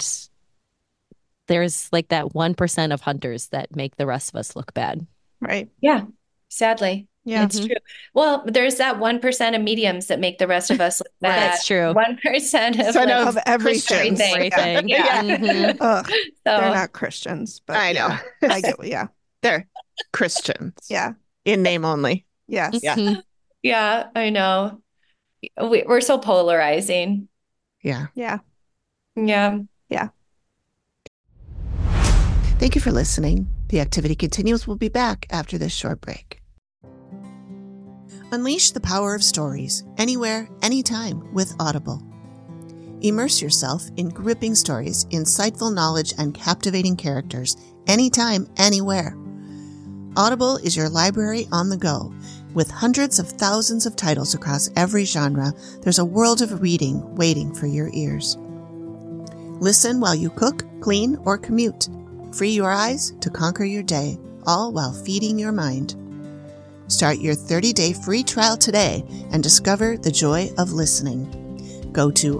there's like that 1% of hunters that make the rest of us look bad. Right. Yeah. Sadly. Yeah. It's true. Well, there's that 1% of mediums that make the rest of us look bad. That's true. 1% of everything. Yeah. Ugh, they're not Christians, but I know. I get They're Christians. Yeah. In name only. Yes. Yeah. Yeah, I know. We're so polarizing. Yeah. Yeah. Yeah. Yeah. Thank you for listening. The Activity Continues. We'll be back after this short break. Unleash the power of stories anywhere, anytime with Audible. Immerse yourself in gripping stories, insightful knowledge, and captivating characters anytime, anywhere. Audible is your library on the go. With hundreds of thousands of titles across every genre, there's a world of reading waiting for your ears. Listen while you cook, clean, or commute. Free your eyes to conquer your day, all while feeding your mind. Start your 30-day free trial today and discover the joy of listening. Go to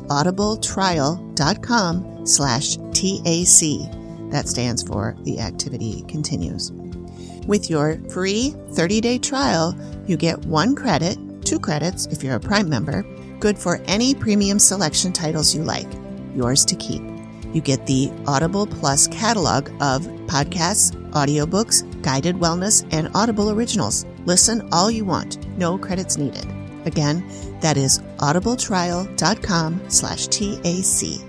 audibletrial.com/TAC. That stands for The Activity Continues. With your free 30-day trial, you get 1 credit, 2 credits if you're a Prime member, good for any premium selection titles you like, yours to keep. You get the Audible Plus catalog of podcasts, audiobooks, guided wellness, and Audible originals. Listen all you want, no credits needed. Again, that is audibletrial.com/TAC.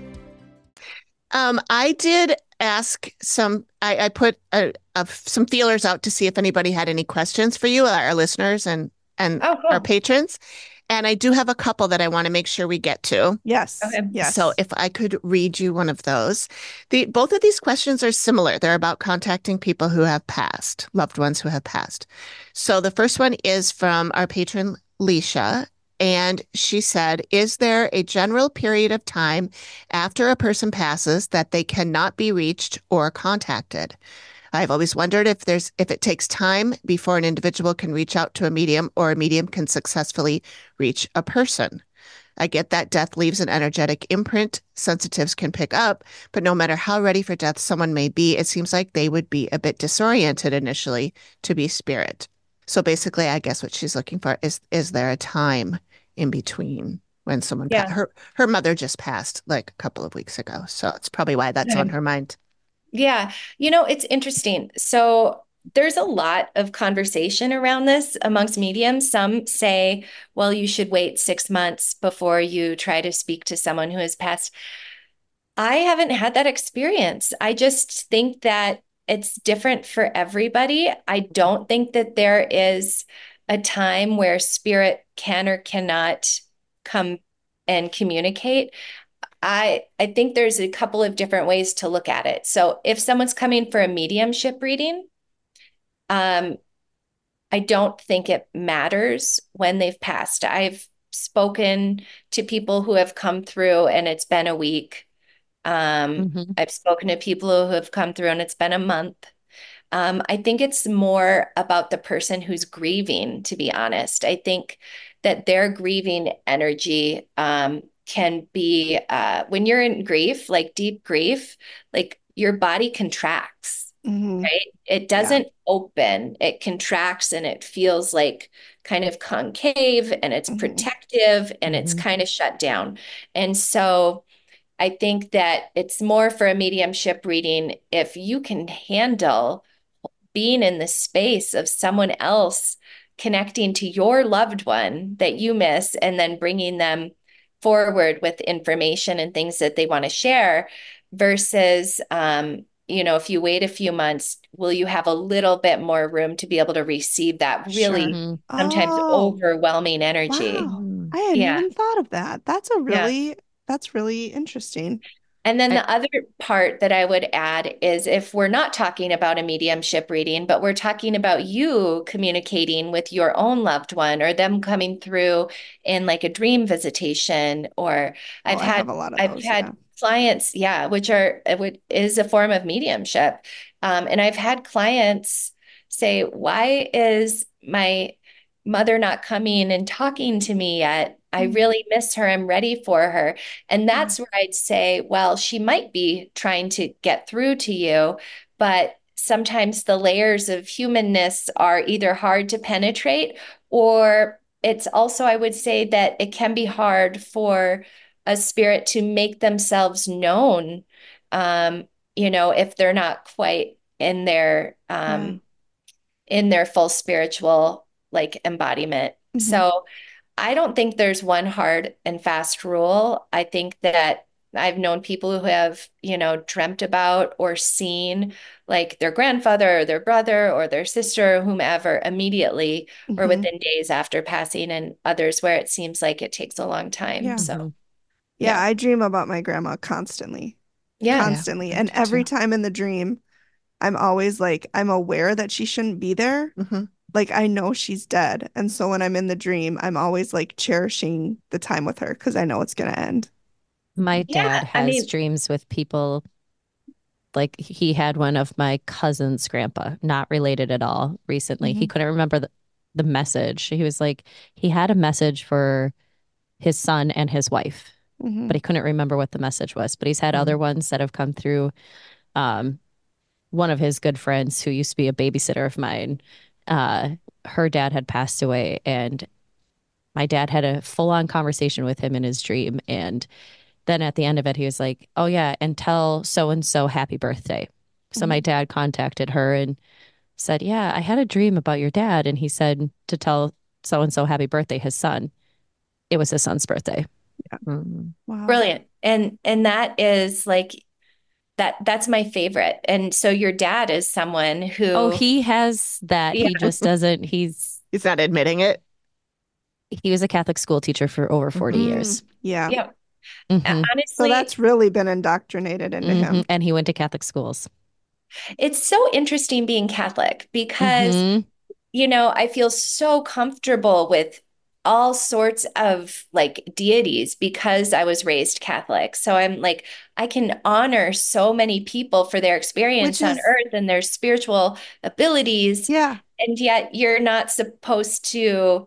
I did ask I put some feelers out to see if anybody had any questions for you, our listeners and Cool. our patrons. And I do have a couple that I want to make sure we get to. Yes. Okay. Yes. So if I could read you one of those. Both of these questions are similar. They're about contacting people who have passed, loved ones who have passed. So the first one is from our patron, Leisha. And she said, is there a general period of time after a person passes that they cannot be reached or contacted? I've always wondered if it takes time before an individual can reach out to a medium or a medium can successfully reach a person. I get that death leaves an energetic imprint sensitives can pick up, but no matter how ready for death someone may be, it seems like they would be a bit disoriented initially to be spirit. So basically, I guess what she's looking for is there a time in between when someone her mother just passed like a couple of weeks ago. So it's probably why that's on her mind. Yeah. It's interesting. So there's a lot of conversation around this amongst mediums. Some say, well, you should wait 6 months before you try to speak to someone who has passed. I haven't had that experience. I just think that it's different for everybody. I don't think that there is a time where spirit can or cannot come and communicate. I think there's a couple of different ways to look at it. So if someone's coming for a mediumship reading, I don't think it matters when they've passed. I've spoken to people who have come through and it's been a week. I've spoken to people who have come through and it's been a month. I think it's more about the person who's grieving, to be honest. I think that their grieving energy can be, when you're in grief, like deep grief, like your body contracts, right? It doesn't open, it contracts and it feels like kind of concave and it's protective and it's kind of shut down. And so I think that it's more for a mediumship reading if you can handle being in the space of someone else connecting to your loved one that you miss and then bringing them forward with information and things that they want to share versus, if you wait a few months, will you have a little bit more room to be able to receive that really sometimes overwhelming energy? Wow. I hadn't even thought of that. That's really interesting. And then the other part that I would add is if we're not talking about a mediumship reading, but we're talking about you communicating with your own loved one or them coming through in like a dream visitation, or I've had clients, which is a form of mediumship. And I've had clients say, why is my mother not coming and talking to me yet? I really miss her. I'm ready for her. And that's where I'd say, well, she might be trying to get through to you, but sometimes the layers of humanness are either hard to penetrate, or it's also, I would say that it can be hard for a spirit to make themselves known, if they're not quite in their full spiritual like embodiment. So I don't think there's one hard and fast rule. I think that I've known people who have, dreamt about or seen like their grandfather or their brother or their sister or whomever immediately or within days after passing, and others where it seems like it takes a long time. So Yeah, I dream about my grandma constantly. Yeah. Constantly. And every time in the dream, I'm always like, I'm aware that she shouldn't be there. Like, I know she's dead. And so when I'm in the dream, I'm always like cherishing the time with her because I know it's going to end. My dad has dreams with people. Like he had one of my cousin's grandpa, not related at all recently. He couldn't remember the message. He was like, he had a message for his son and his wife, but he couldn't remember what the message was. But he's had other ones that have come through. One of his good friends who used to be a babysitter of mine, her dad had passed away, and my dad had a full-on conversation with him in his dream. And then at the end of it, he was like, oh yeah, and tell so-and-so happy birthday. So my dad contacted her and said, yeah, I had a dream about your dad. And he said to tell so-and-so happy birthday, his son. It was his son's birthday. Wow. Brilliant. And that is like, that's my favorite. And so your dad is someone who... Oh, he has that. He just doesn't, he's not admitting it. He was a Catholic school teacher for over 40 years. Yeah. Yeah. Honestly, so that's really been indoctrinated into him. And he went to Catholic schools. It's so interesting being Catholic because, you know, I feel so comfortable with all sorts of like deities because I was raised Catholic. So I'm like, I can honor so many people for their experience on earth and their spiritual abilities. Yeah. And yet you're not supposed to,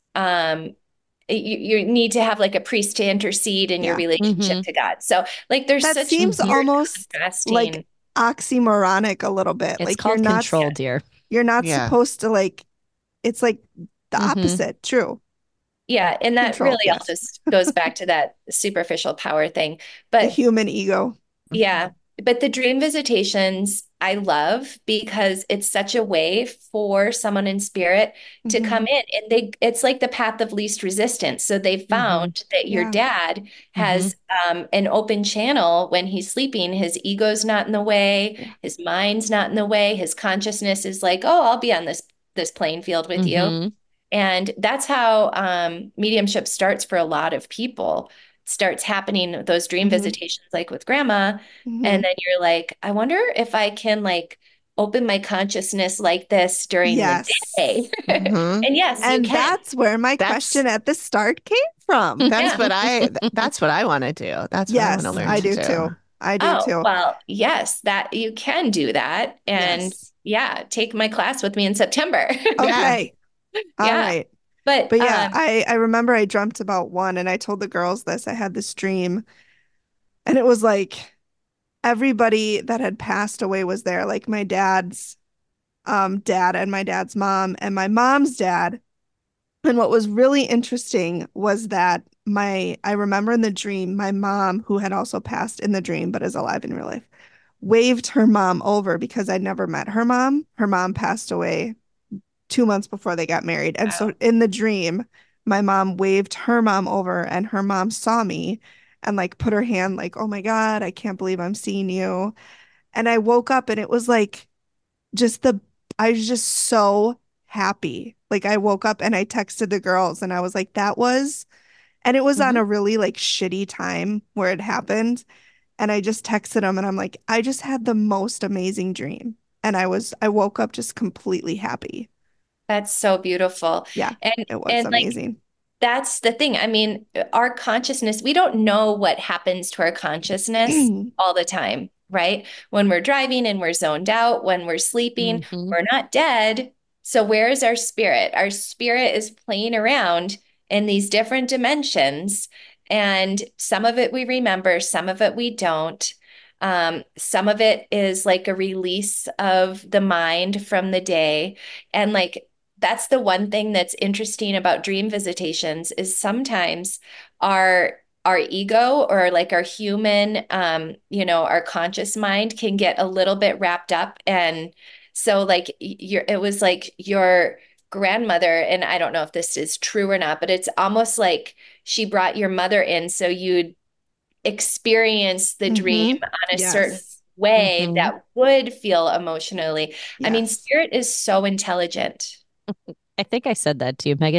you need to have like a priest to intercede in your relationship to God. So like there's that such seems almost like oxymoronic a little bit. It's like called you're not control, dear. You're not supposed to like, it's like the opposite. True. Yeah. And that control, really also goes back to that superficial power thing. But the human ego. Yeah. But the dream visitations I love because it's such a way for someone in spirit to come in, and it's like the path of least resistance. So they found that your dad has an open channel when he's sleeping. His ego's not in the way, his mind's not in the way, his consciousness is like, oh, I'll be on this playing field with you. And that's how mediumship starts for a lot of people. Starts happening, those dream visitations like with grandma. And then you're like, I wonder if I can like open my consciousness like this during the day. And and that's where my question at the start came from. That's what I want to do. That's what I want to learn. I do too. I do too. Well, yes, that you can do that. And take my class with me in September. Okay. All right. But yeah, I remember I dreamt about one and I told the girls this. I had this dream and it was like everybody that had passed away was there, like my dad's dad and my dad's mom and my mom's dad. And what was really interesting was that I remember in the dream, my mom, who had also passed in the dream but is alive in real life, waved her mom over because I'd never met her mom. Her mom passed away 2 months before they got married. And so in the dream, my mom waved her mom over and her mom saw me and like put her hand like, oh my God, I can't believe I'm seeing you. And I woke up and it was like I was just so happy. Like I woke up and I texted the girls and I was like, and it was on a really like shitty time where it happened. And I just texted them and I'm like, I just had the most amazing dream. And I woke up just completely happy. That's so beautiful. Yeah, and it was amazing. Like, that's the thing. I mean, our consciousness, we don't know what happens to our consciousness all the time, right? When we're driving and we're zoned out, when we're sleeping, we're not dead. So where is our spirit? Our spirit is playing around in these different dimensions. And some of it we remember, some of it we don't. Some of it is like a release of the mind from the day. And like, that's the one thing that's interesting about dream visitations is sometimes our ego or like our human, our conscious mind can get a little bit wrapped up. And so like it was like your grandmother, and I don't know if this is true or not, but it's almost like she brought your mother in so you'd experience the dream on a certain way that would feel emotionally. I mean, spirit is so intelligent. I think I said that to you, Megan.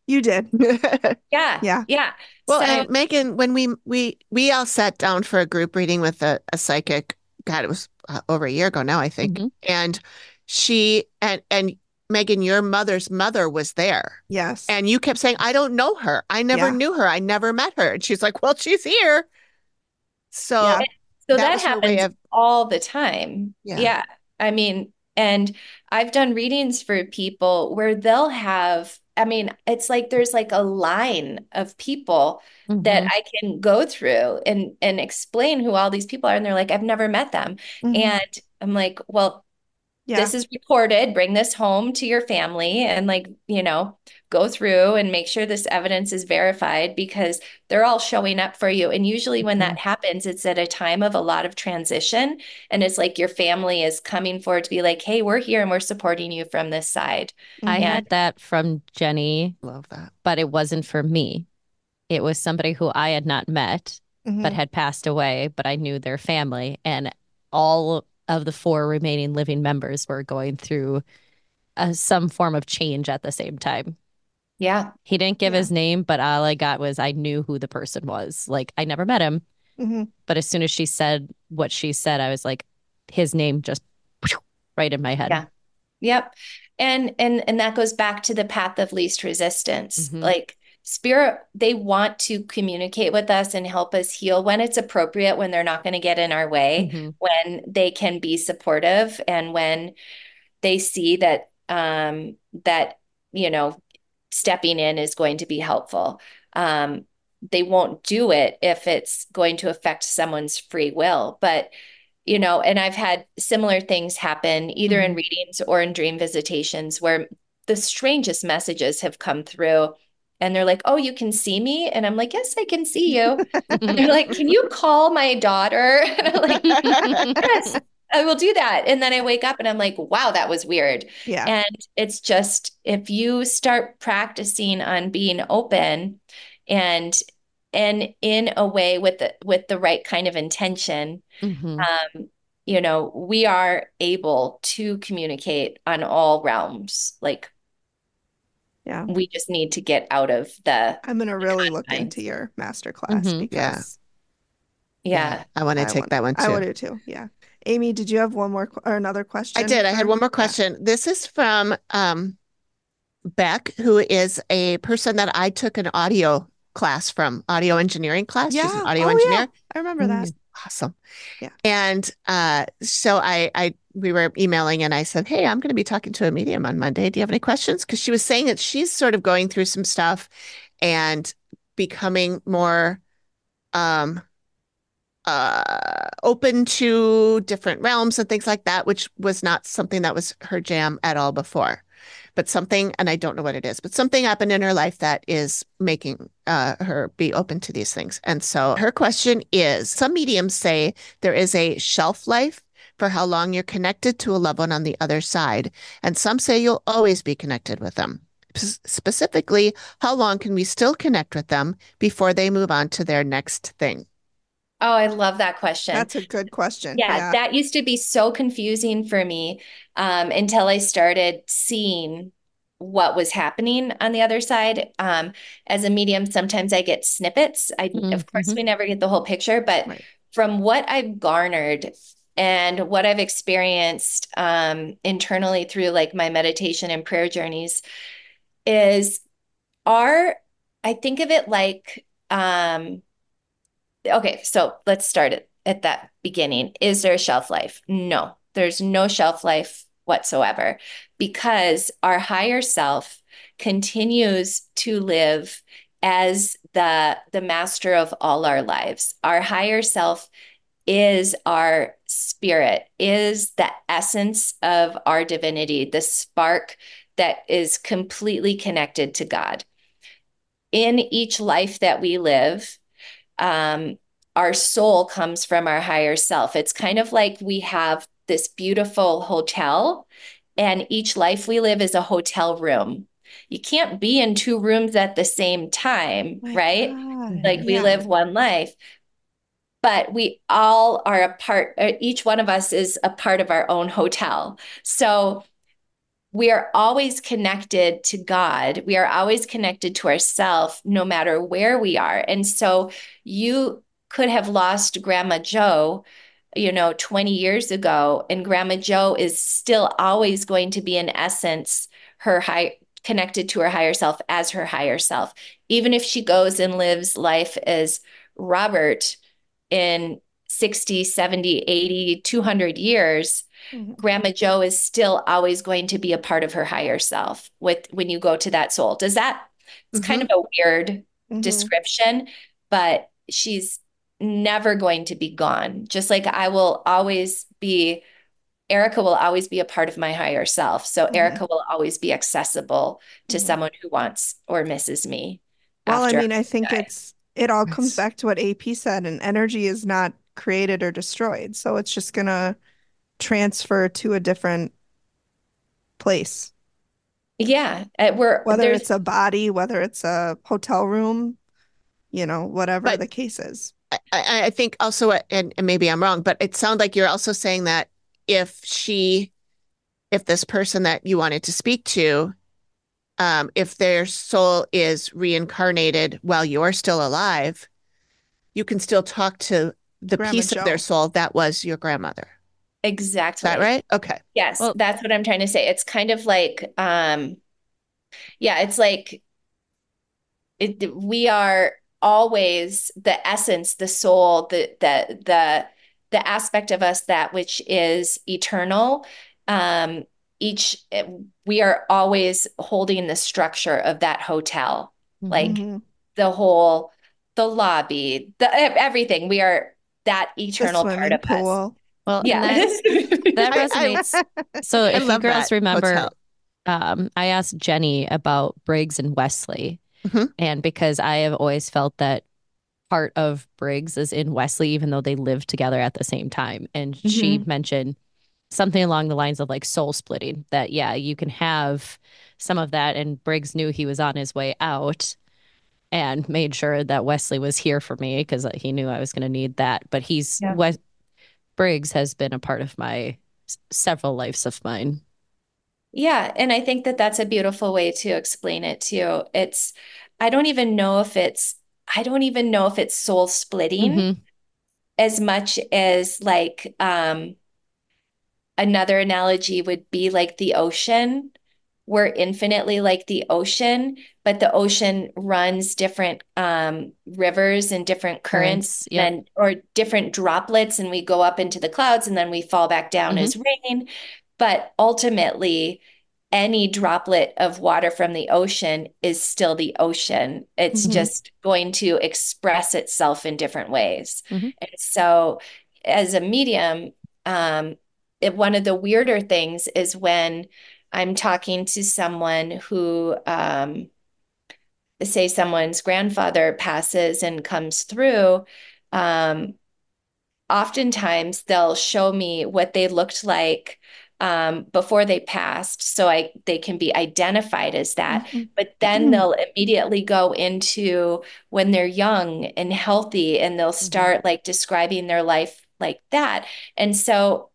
You did. Yeah. Yeah. Yeah. Well, So, and Megan, when we all sat down for a group reading with a psychic, God, it was over a year ago now, I think. And she and Megan, your mother's mother was there. Yes. And you kept saying, I don't know her. I never knew her. I never met her. And she's like, well, she's here. So Yeah. so that that was her way happens of, all the time. Yeah. Yeah. I mean, and I've done readings for people where they'll have, I mean, it's like there's like a line of people that I can go through and explain who all these people are. And they're like, I've never met them. And I'm like, well, Yeah. this is recorded. Bring this home to your family and like, go through and make sure this evidence is verified because they're all showing up for you. And usually when that happens, it's at a time of a lot of transition. And it's like your family is coming forward to be like, hey, we're here and we're supporting you from this side. I had that from Jenny, love that. but it wasn't for me. It was somebody who I had not met, but had passed away, but I knew their family. And all of the 4 remaining living members were going through some form of change at the same time. Yeah. He didn't give his name, but all I got was I knew who the person was. Like, I never met him. But as soon as she said what she said, I was like, his name just right in my head. Yeah. Yep. And that goes back to the path of least resistance. Like spirit, they want to communicate with us and help us heal when it's appropriate, when they're not going to get in our way, when they can be supportive, and when they see that stepping in is going to be helpful. They won't do it if it's going to affect someone's free will. But and I've had similar things happen either in readings or in dream visitations where the strangest messages have come through and they're like, oh, you can see me? And I'm like, yes, I can see you. And they're like, can you call my daughter? And I'm like, yes, I will do that. And then I wake up and I'm like, wow, that was weird. Yeah. And it's just, if you start practicing on being open and in a way with the right kind of intention, we are able to communicate on all realms. Like, yeah, we just need to get out of the. I'm gonna really look into your masterclass because yeah, I want to take that one too. I would too. Yeah. Amy, did you have one more or another question? I did. I had one more question. This is from Beck, who is a person that I took an audio class from, audio engineering class. She's an audio engineer. Yeah. I remember that. Awesome. Yeah. And so we were emailing and I said, hey, I'm going to be talking to a medium on Monday. Do you have any questions? Because she was saying that she's sort of going through some stuff and becoming more open to different realms and things like that, which was not something that was her jam at all before. But something, and I don't know what it is, but something happened in her life that is making her be open to these things. And so her question is, some mediums say there is a shelf life for how long you're connected to a loved one on the other side. And some say you'll always be connected with them. Specifically, how long can we still connect with them before they move on to their next thing? Oh, I love that question. That's a good question. Yeah, that used to be so confusing for me until I started seeing what was happening on the other side. As a medium, sometimes I get snippets. Of course, we never get the whole picture, but from what I've garnered and what I've experienced internally through like my meditation and prayer journeys I think of it like, okay, so let's start at that beginning. Is there a shelf life? No, there's no shelf life whatsoever because our higher self continues to live as the master of all our lives. Our higher self is our spirit, is the essence of our divinity, the spark that is completely connected to God. In each life that we live, our soul comes from our higher self. It's kind of like we have this beautiful hotel, and each life we live is a hotel room. You can't be in 2 rooms at the same time, right? Like we live one life, but we all are a part, each one of us is a part of our own hotel. So we are always connected to God. We are always connected to ourselves, no matter where we are. And so you could have lost Grandma Joe, 20 years ago, and Grandma Joe is still always going to be, in essence, connected to her higher self as her higher self. Even if she goes and lives life as Robert in 60, 70, 80, 200 years, Grandma Joe is still always going to be a part of her higher self when you go to that soul. It's kind of a weird description, but she's never going to be gone. Just like Erica will always be a part of my higher self. So Erica will always be accessible to someone who wants or misses me. Well, I mean, I think it all comes back to what AP said, and energy is not created or destroyed. So it's just gonna transfer to a different place. Yeah. Whether it's a body, whether it's a hotel room, whatever the case is. I think also, and maybe I'm wrong, but it sounds like you're also saying that if this person that you wanted to speak to, if their soul is reincarnated while you're still alive, you can still talk to the piece of their soul that was your grandmother. Exactly. Is that right? Okay. Yes, well, that's what I'm trying to say. It's kind of like, it's like we are always the essence, the soul, the aspect of us that which is eternal. We are always holding the structure of that hotel, like the lobby, everything. We are that eternal part of us. Well, yeah, that resonates. So if you girls remember, I asked Jenny about Briggs and Wesley, and because I have always felt that part of Briggs is in Wesley, even though they live together at the same time. And she mentioned something along the lines of like soul splitting, that, you can have some of that. And Briggs knew he was on his way out and made sure that Wesley was here for me because he knew I was going to need that. But Briggs has been a part of my several lives of mine. Yeah. And I think that that's a beautiful way to explain it too. I don't even know if it's soul splitting as much as like, another analogy would be like the ocean. We're infinitely like the ocean, but the ocean runs different rivers and different currents or different droplets, and we go up into the clouds and then we fall back down as rain. But ultimately, any droplet of water from the ocean is still the ocean. It's just going to express itself in different ways. And so as a medium, one of the weirder things is when I'm talking to someone who, say someone's grandfather passes and comes through, oftentimes they'll show me what they looked like before they passed, so they can be identified as that. But then they'll immediately go into when they're young and healthy, and they'll start like describing their life like that. And so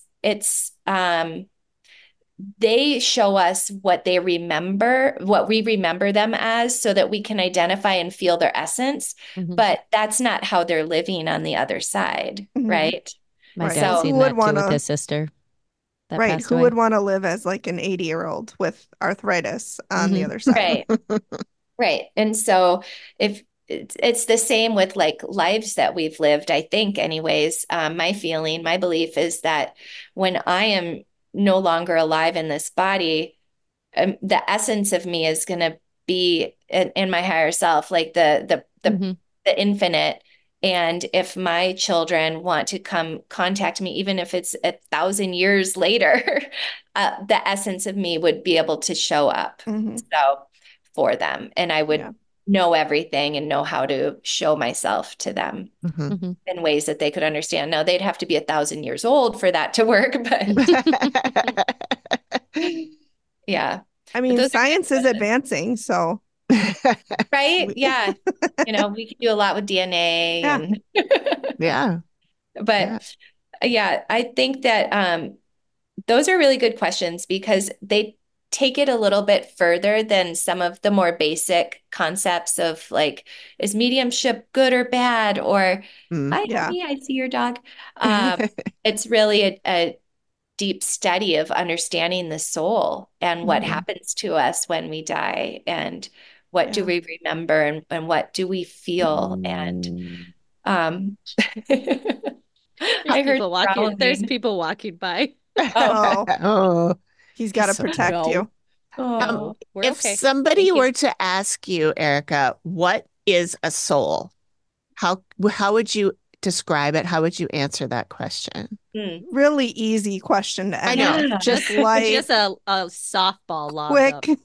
they show us what they remember, what we remember them as, so that we can identify and feel their essence. But that's not how they're living on the other side, right? My dad's seen that too with his sister. Right. Who would want to live as like an 80-year-old with arthritis on the other side? Right. Right. And so if it's the same with like lives that we've lived, I think anyways, my belief is that when I am no longer alive in this body, the essence of me is going to be in my higher self, like the infinite. And if my children want to come contact me, even if it's 1,000 years later, the essence of me would be able to show up so for them. And I would know everything and know how to show myself to them in ways that they could understand. Now, they'd have to be 1,000 years old for that to work, but yeah. I mean, science is advancing, so... Right? Yeah. We can do a lot with DNA. Yeah. But I think that those are really good questions because they take it a little bit further than some of the more basic concepts of like, is mediumship good or bad? Or, hi, Yeah. honey, I see your dog. It's really a deep study of understanding the soul and what happens to us when we die and what do we remember and what do we feel. And I heard there's people walking by. Oh, Oh, He's got to so protect No. you. oh. We're if okay. somebody Thank you. were to ask you, Erica, what is a soul? How would you describe it? How would you answer that question? Really easy question to I know, answer. Yeah. just Like Just a softball lobbed up. quick.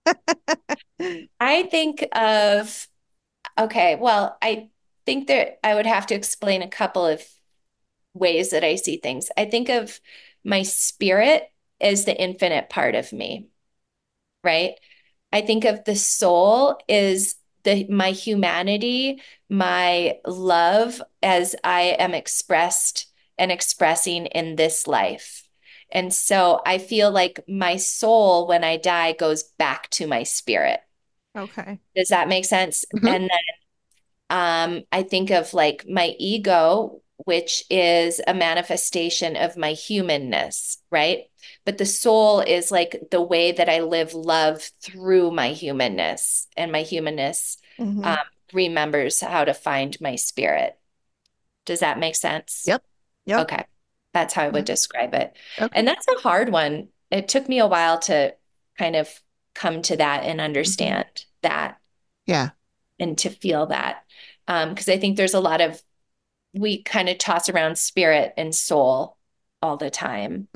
I think of, okay, well, I think that I would have to explain a couple of ways that I see things. I think of my spirit as the infinite part of me, right? I think of the soul is my humanity, my love as I am expressed and expressing in this life. And so I feel like my soul, when I die, goes back to my spirit. Okay. Does that make sense? Mhm. And then I think of like my ego, which is a manifestation of my humanness, right? But the soul is like the way that I live love through my humanness, and my humanness Mhm. remembers how to find my spirit. Does that make sense? Yep. Yep. Okay. That's how I would describe it. Okay. And that's a hard one. It took me a while to kind of come to that and understand that Yeah. and to feel that. Because I think there's a lot of, we kind of toss around spirit and soul all the time.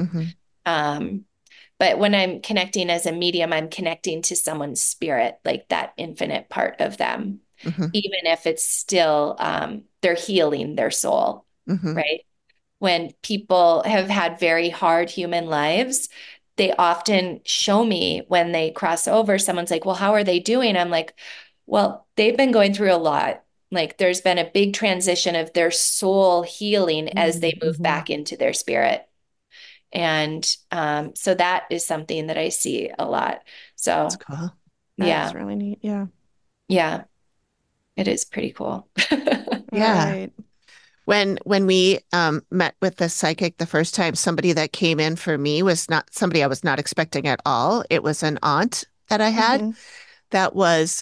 But when I'm connecting as a medium, I'm connecting to someone's spirit, like that infinite part of them, even if it's still, they're healing their soul, right? When people have had very hard human lives, they often show me when they cross over, someone's like, well, how are they doing? I'm like, well, they've been going through a lot. Like there's been a big transition of their soul healing as they move back into their spirit. And so that is something that I see a lot. So That's cool. That's really neat. Yeah. yeah, it is pretty cool. Yeah. All right. When we met with the psychic the first time, somebody that came in for me was not somebody I was not expecting at all. It was an aunt that I had that was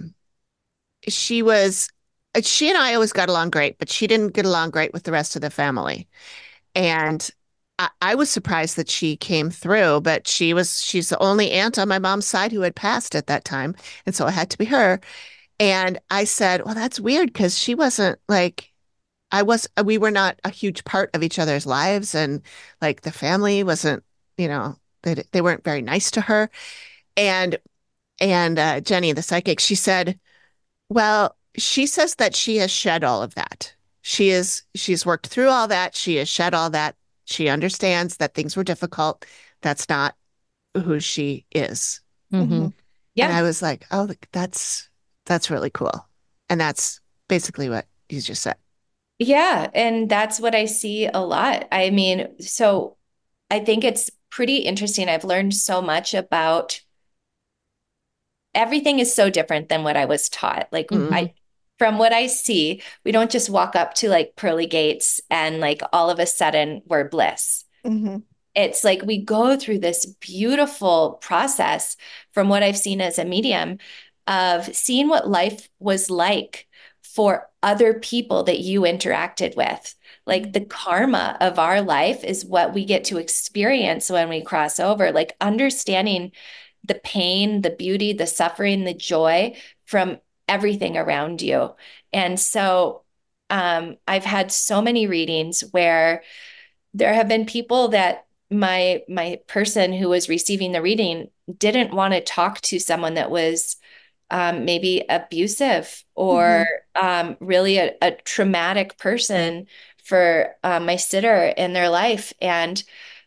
she and I always got along great, but she didn't get along great with the rest of the family. And I was surprised that she came through, but she's the only aunt on my mom's side who had passed at that time. And so it had to be her. And I said, well, that's weird because she wasn't like we were not a huge part of each other's lives. And like the family wasn't, they weren't very nice to her. And Jenny, the psychic, she said, well, she says that she has shed all of that. She's worked through all that. She has shed all that. She understands that things were difficult. That's not who she is. Mm-hmm. Yeah. And I was like, oh, that's really cool. And that's basically what you just said. Yeah. And that's what I see a lot. I mean, so I think it's pretty interesting. I've learned so much about everything is so different than what I was taught. Like from what I see, we don't just walk up to like pearly gates and like all of a sudden we're bliss. It's like we go through this beautiful process from what I've seen as a medium of seeing what life was like for other people that you interacted with. Like the karma of our life is what we get to experience when we cross over, like understanding the pain, the beauty, the suffering, the joy from everything around you. And so I've had so many readings where there have been people that my person who was receiving the reading didn't want to talk to someone that was maybe abusive or really a traumatic person for my sitter in their life. And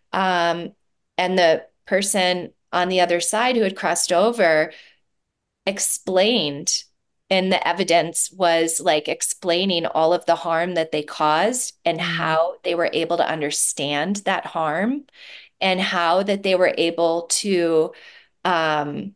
the person on the other side who had crossed over explained, and the evidence was like explaining all of the harm that they caused and how they were able to understand that harm and how that they were able to um,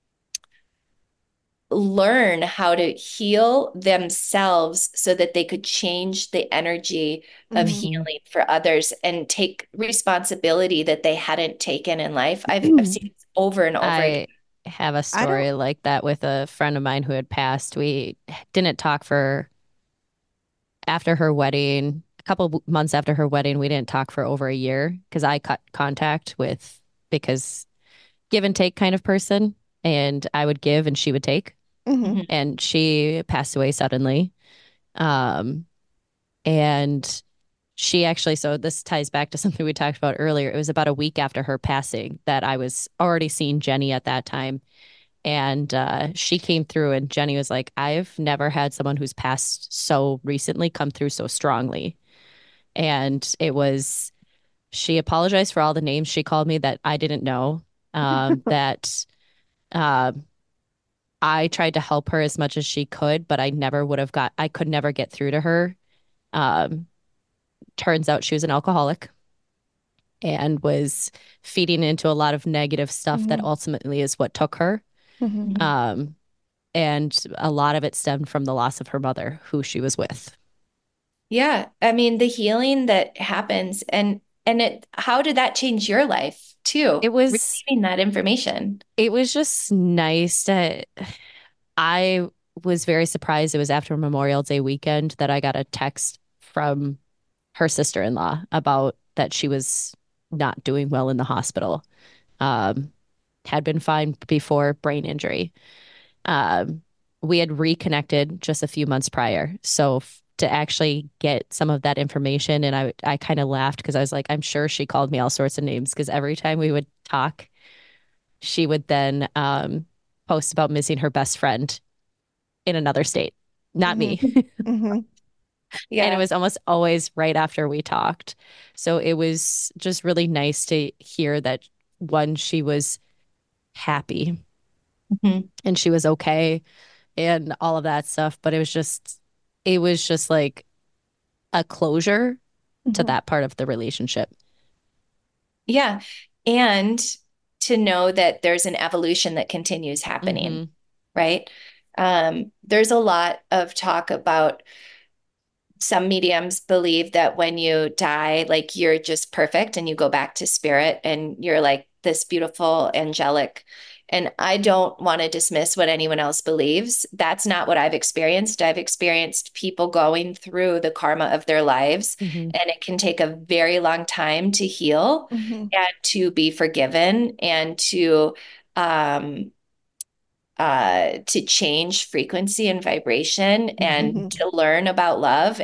learn how to heal themselves so that they could change the energy of healing for others and take responsibility that they hadn't taken in life. I've seen this over and over again. I have a story like that with a friend of mine who had passed. We didn't talk for after her wedding, a couple months after her wedding, we didn't talk for over a year because I cut contact with, because give and take kind of person. And I would give and she would take. And she passed away suddenly. And she actually, so this ties back to something we talked about earlier. It was about a week after her passing that I was already seeing Jenny at that time. And she came through, and Jenny was like, I've never had someone who's passed so recently come through so strongly. And it was, she apologized for all the names she called me that I didn't know, that uh, I tried to help her as much as she could, but I could never get through to her. Um, Turns out she was an alcoholic and was feeding into a lot of negative stuff that ultimately is what took her. And a lot of it stemmed from the loss of her mother, who she was with. Yeah. I mean, the healing that happens how did that change your life too? Receiving that information. It was just nice I was very surprised. It was after Memorial Day weekend that I got a text from her sister-in-law about that she was not doing well in the hospital. Had been fine before brain injury. We had reconnected just a few months prior. So to actually get some of that information, and I kind of laughed because I was like, I'm sure she called me all sorts of names because every time we would talk, she would then post about missing her best friend in another state, not me. Yeah. And it was almost always right after we talked. So it was just really nice to hear that, one, she was happy and she was okay and all of that stuff. But it was just like a closure to that part of the relationship. Yeah. And to know that there's an evolution that continues happening, right? There's a lot of talk about some mediums believe that when you die, like you're just perfect and you go back to spirit and you're like this beautiful angelic. And I don't want to dismiss what anyone else believes. That's not what I've experienced. I've experienced people going through the karma of their lives, and it can take a very long time to heal and to be forgiven and to change frequency and vibration and to learn about love.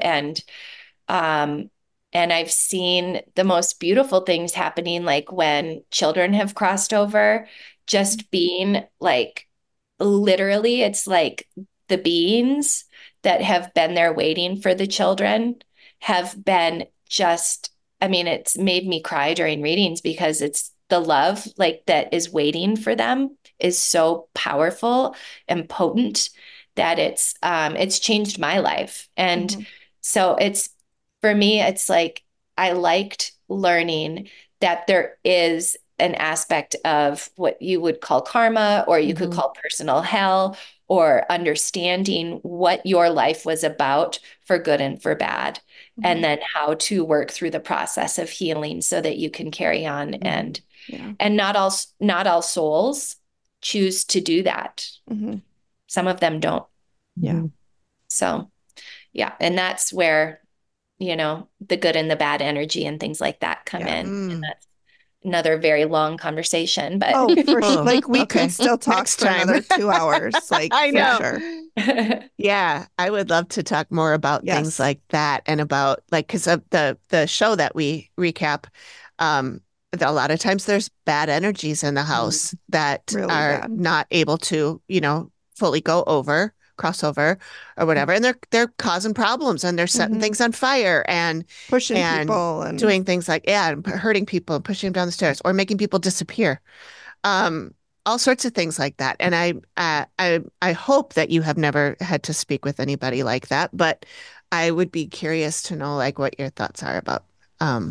And I've seen the most beautiful things happening, like when children have crossed over, just being like, literally, it's like the beings that have been there waiting for the children have been just, I mean, it's made me cry during readings because it's the love like that is waiting for them is so powerful and potent that it's changed my life. And so for me, it's like I liked learning that there is an aspect of what you would call karma, or you could call personal hell, or understanding what your life was about for good and for bad, and then how to work through the process of healing so that you can carry on. And not all souls choose to do that. Some of them don't. So and that's where the good and the bad energy and things like that come in. And that's another very long conversation, but for sure. Like we could still talk for another 2 hours. Like I know. for sure. Yeah, I would love to talk more about things like that, and about like, because of the show that we recap, a lot of times there's bad energies in the house that Really are bad. not able to, fully cross over or whatever, and they're causing problems, and they're setting things on fire and pushing people and doing things like and hurting people and pushing them down the stairs or making people disappear, all sorts of things like that. And I hope that you have never had to speak with anybody like that, but I would be curious to know like what your thoughts are about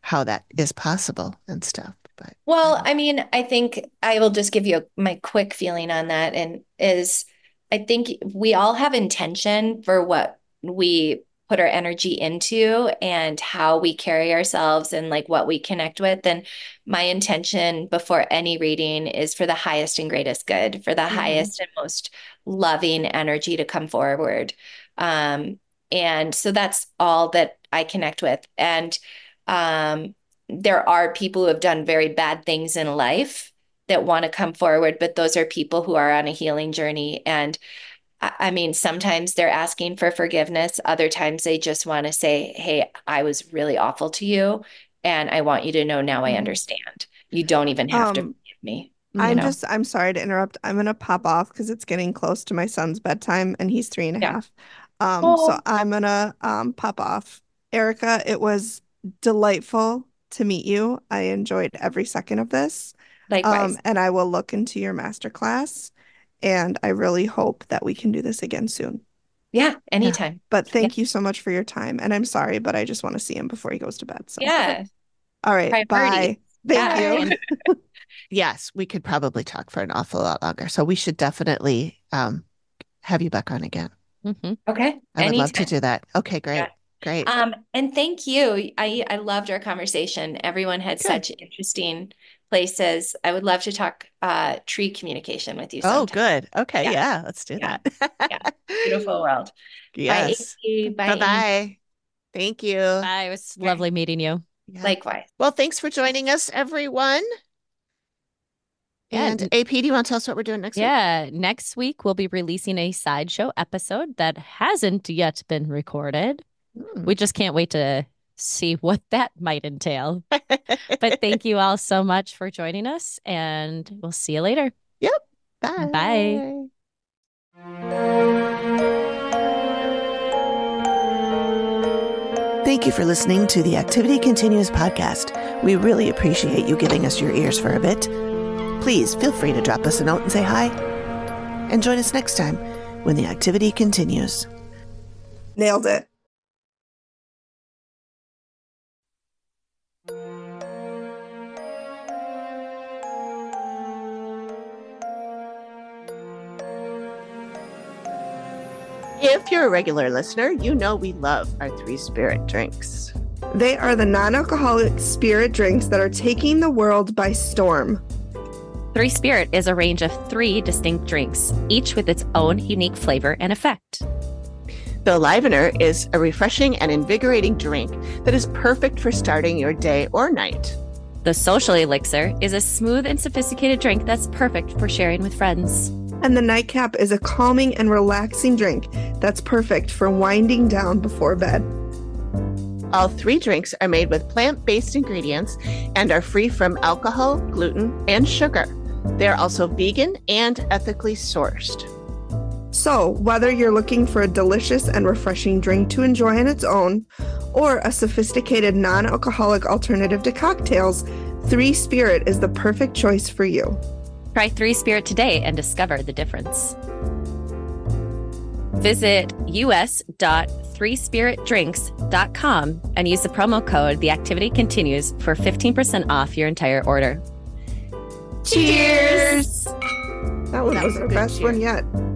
how that is possible and stuff. But well, I mean, I think I will just give you my quick feeling on that, and is I think we all have intention for what we put our energy into and how we carry ourselves and like what we connect with. And my intention before any reading is for the highest and greatest good, for the highest and most loving energy to come forward. And so that's all that I connect with. And there are people who have done very bad things in life that want to come forward, but those are people who are on a healing journey. And I mean, sometimes they're asking for forgiveness. Other times they just want to say, hey, I was really awful to you. And I want you to know now I understand. You don't even have to forgive me. I'm sorry to interrupt. I'm going to pop off because it's getting close to my son's bedtime and he's 3.5. So I'm going to pop off. Erica, it was delightful to meet you. I enjoyed every second of this. Likewise. And I will look into your masterclass. And I really hope that we can do this again soon. Yeah, anytime. Yeah. But thank you so much for your time. And I'm sorry, but I just want to see him before he goes to bed. So. Yeah. All right. Bye. Thank you. Yes, we could probably talk for an awful lot longer. So we should definitely have you back on again. Okay. I would love to do that. Okay, great. Yeah. Great. And thank you. I loved our conversation. Everyone had such interesting places. I would love to talk tree communication with you sometime. Oh, good. Okay. Yeah, let's do that. Yeah. Beautiful world. Yes. Bye. Bye. Thank you. Bye. It was lovely meeting you. Yeah. Likewise. Well, thanks for joining us, everyone. And AP, do you want to tell us what we're doing next week? Yeah. Next week, we'll be releasing a sideshow episode that hasn't yet been recorded. We just can't wait to see what that might entail. But thank you all so much for joining us, and we'll see you later. Yep. Bye. Bye. Thank you for listening to the Activity Continues podcast. We really appreciate you giving us your ears for a bit. Please feel free to drop us a note and say hi. And join us next time when the activity continues. Nailed it. If you're a regular listener, you know we love our 3 Spirit drinks. They are the non-alcoholic spirit drinks that are taking the world by storm. 3 Spirit is a range of 3 distinct drinks, each with its own unique flavor and effect. The Livener is a refreshing and invigorating drink that is perfect for starting your day or night. The Social Elixir is a smooth and sophisticated drink that's perfect for sharing with friends. And the Nightcap is a calming and relaxing drink that's perfect for winding down before bed. All 3 drinks are made with plant-based ingredients and are free from alcohol, gluten, and sugar. They are also vegan and ethically sourced. So, whether you're looking for a delicious and refreshing drink to enjoy on its own, or a sophisticated non-alcoholic alternative to cocktails, 3 Spirit is the perfect choice for you. Try 3 Spirit today and discover the difference. Visit us.3spiritdrinks.com and use the promo code The Activity Continues for 15% off your entire order. Cheers! That one was our best one yet.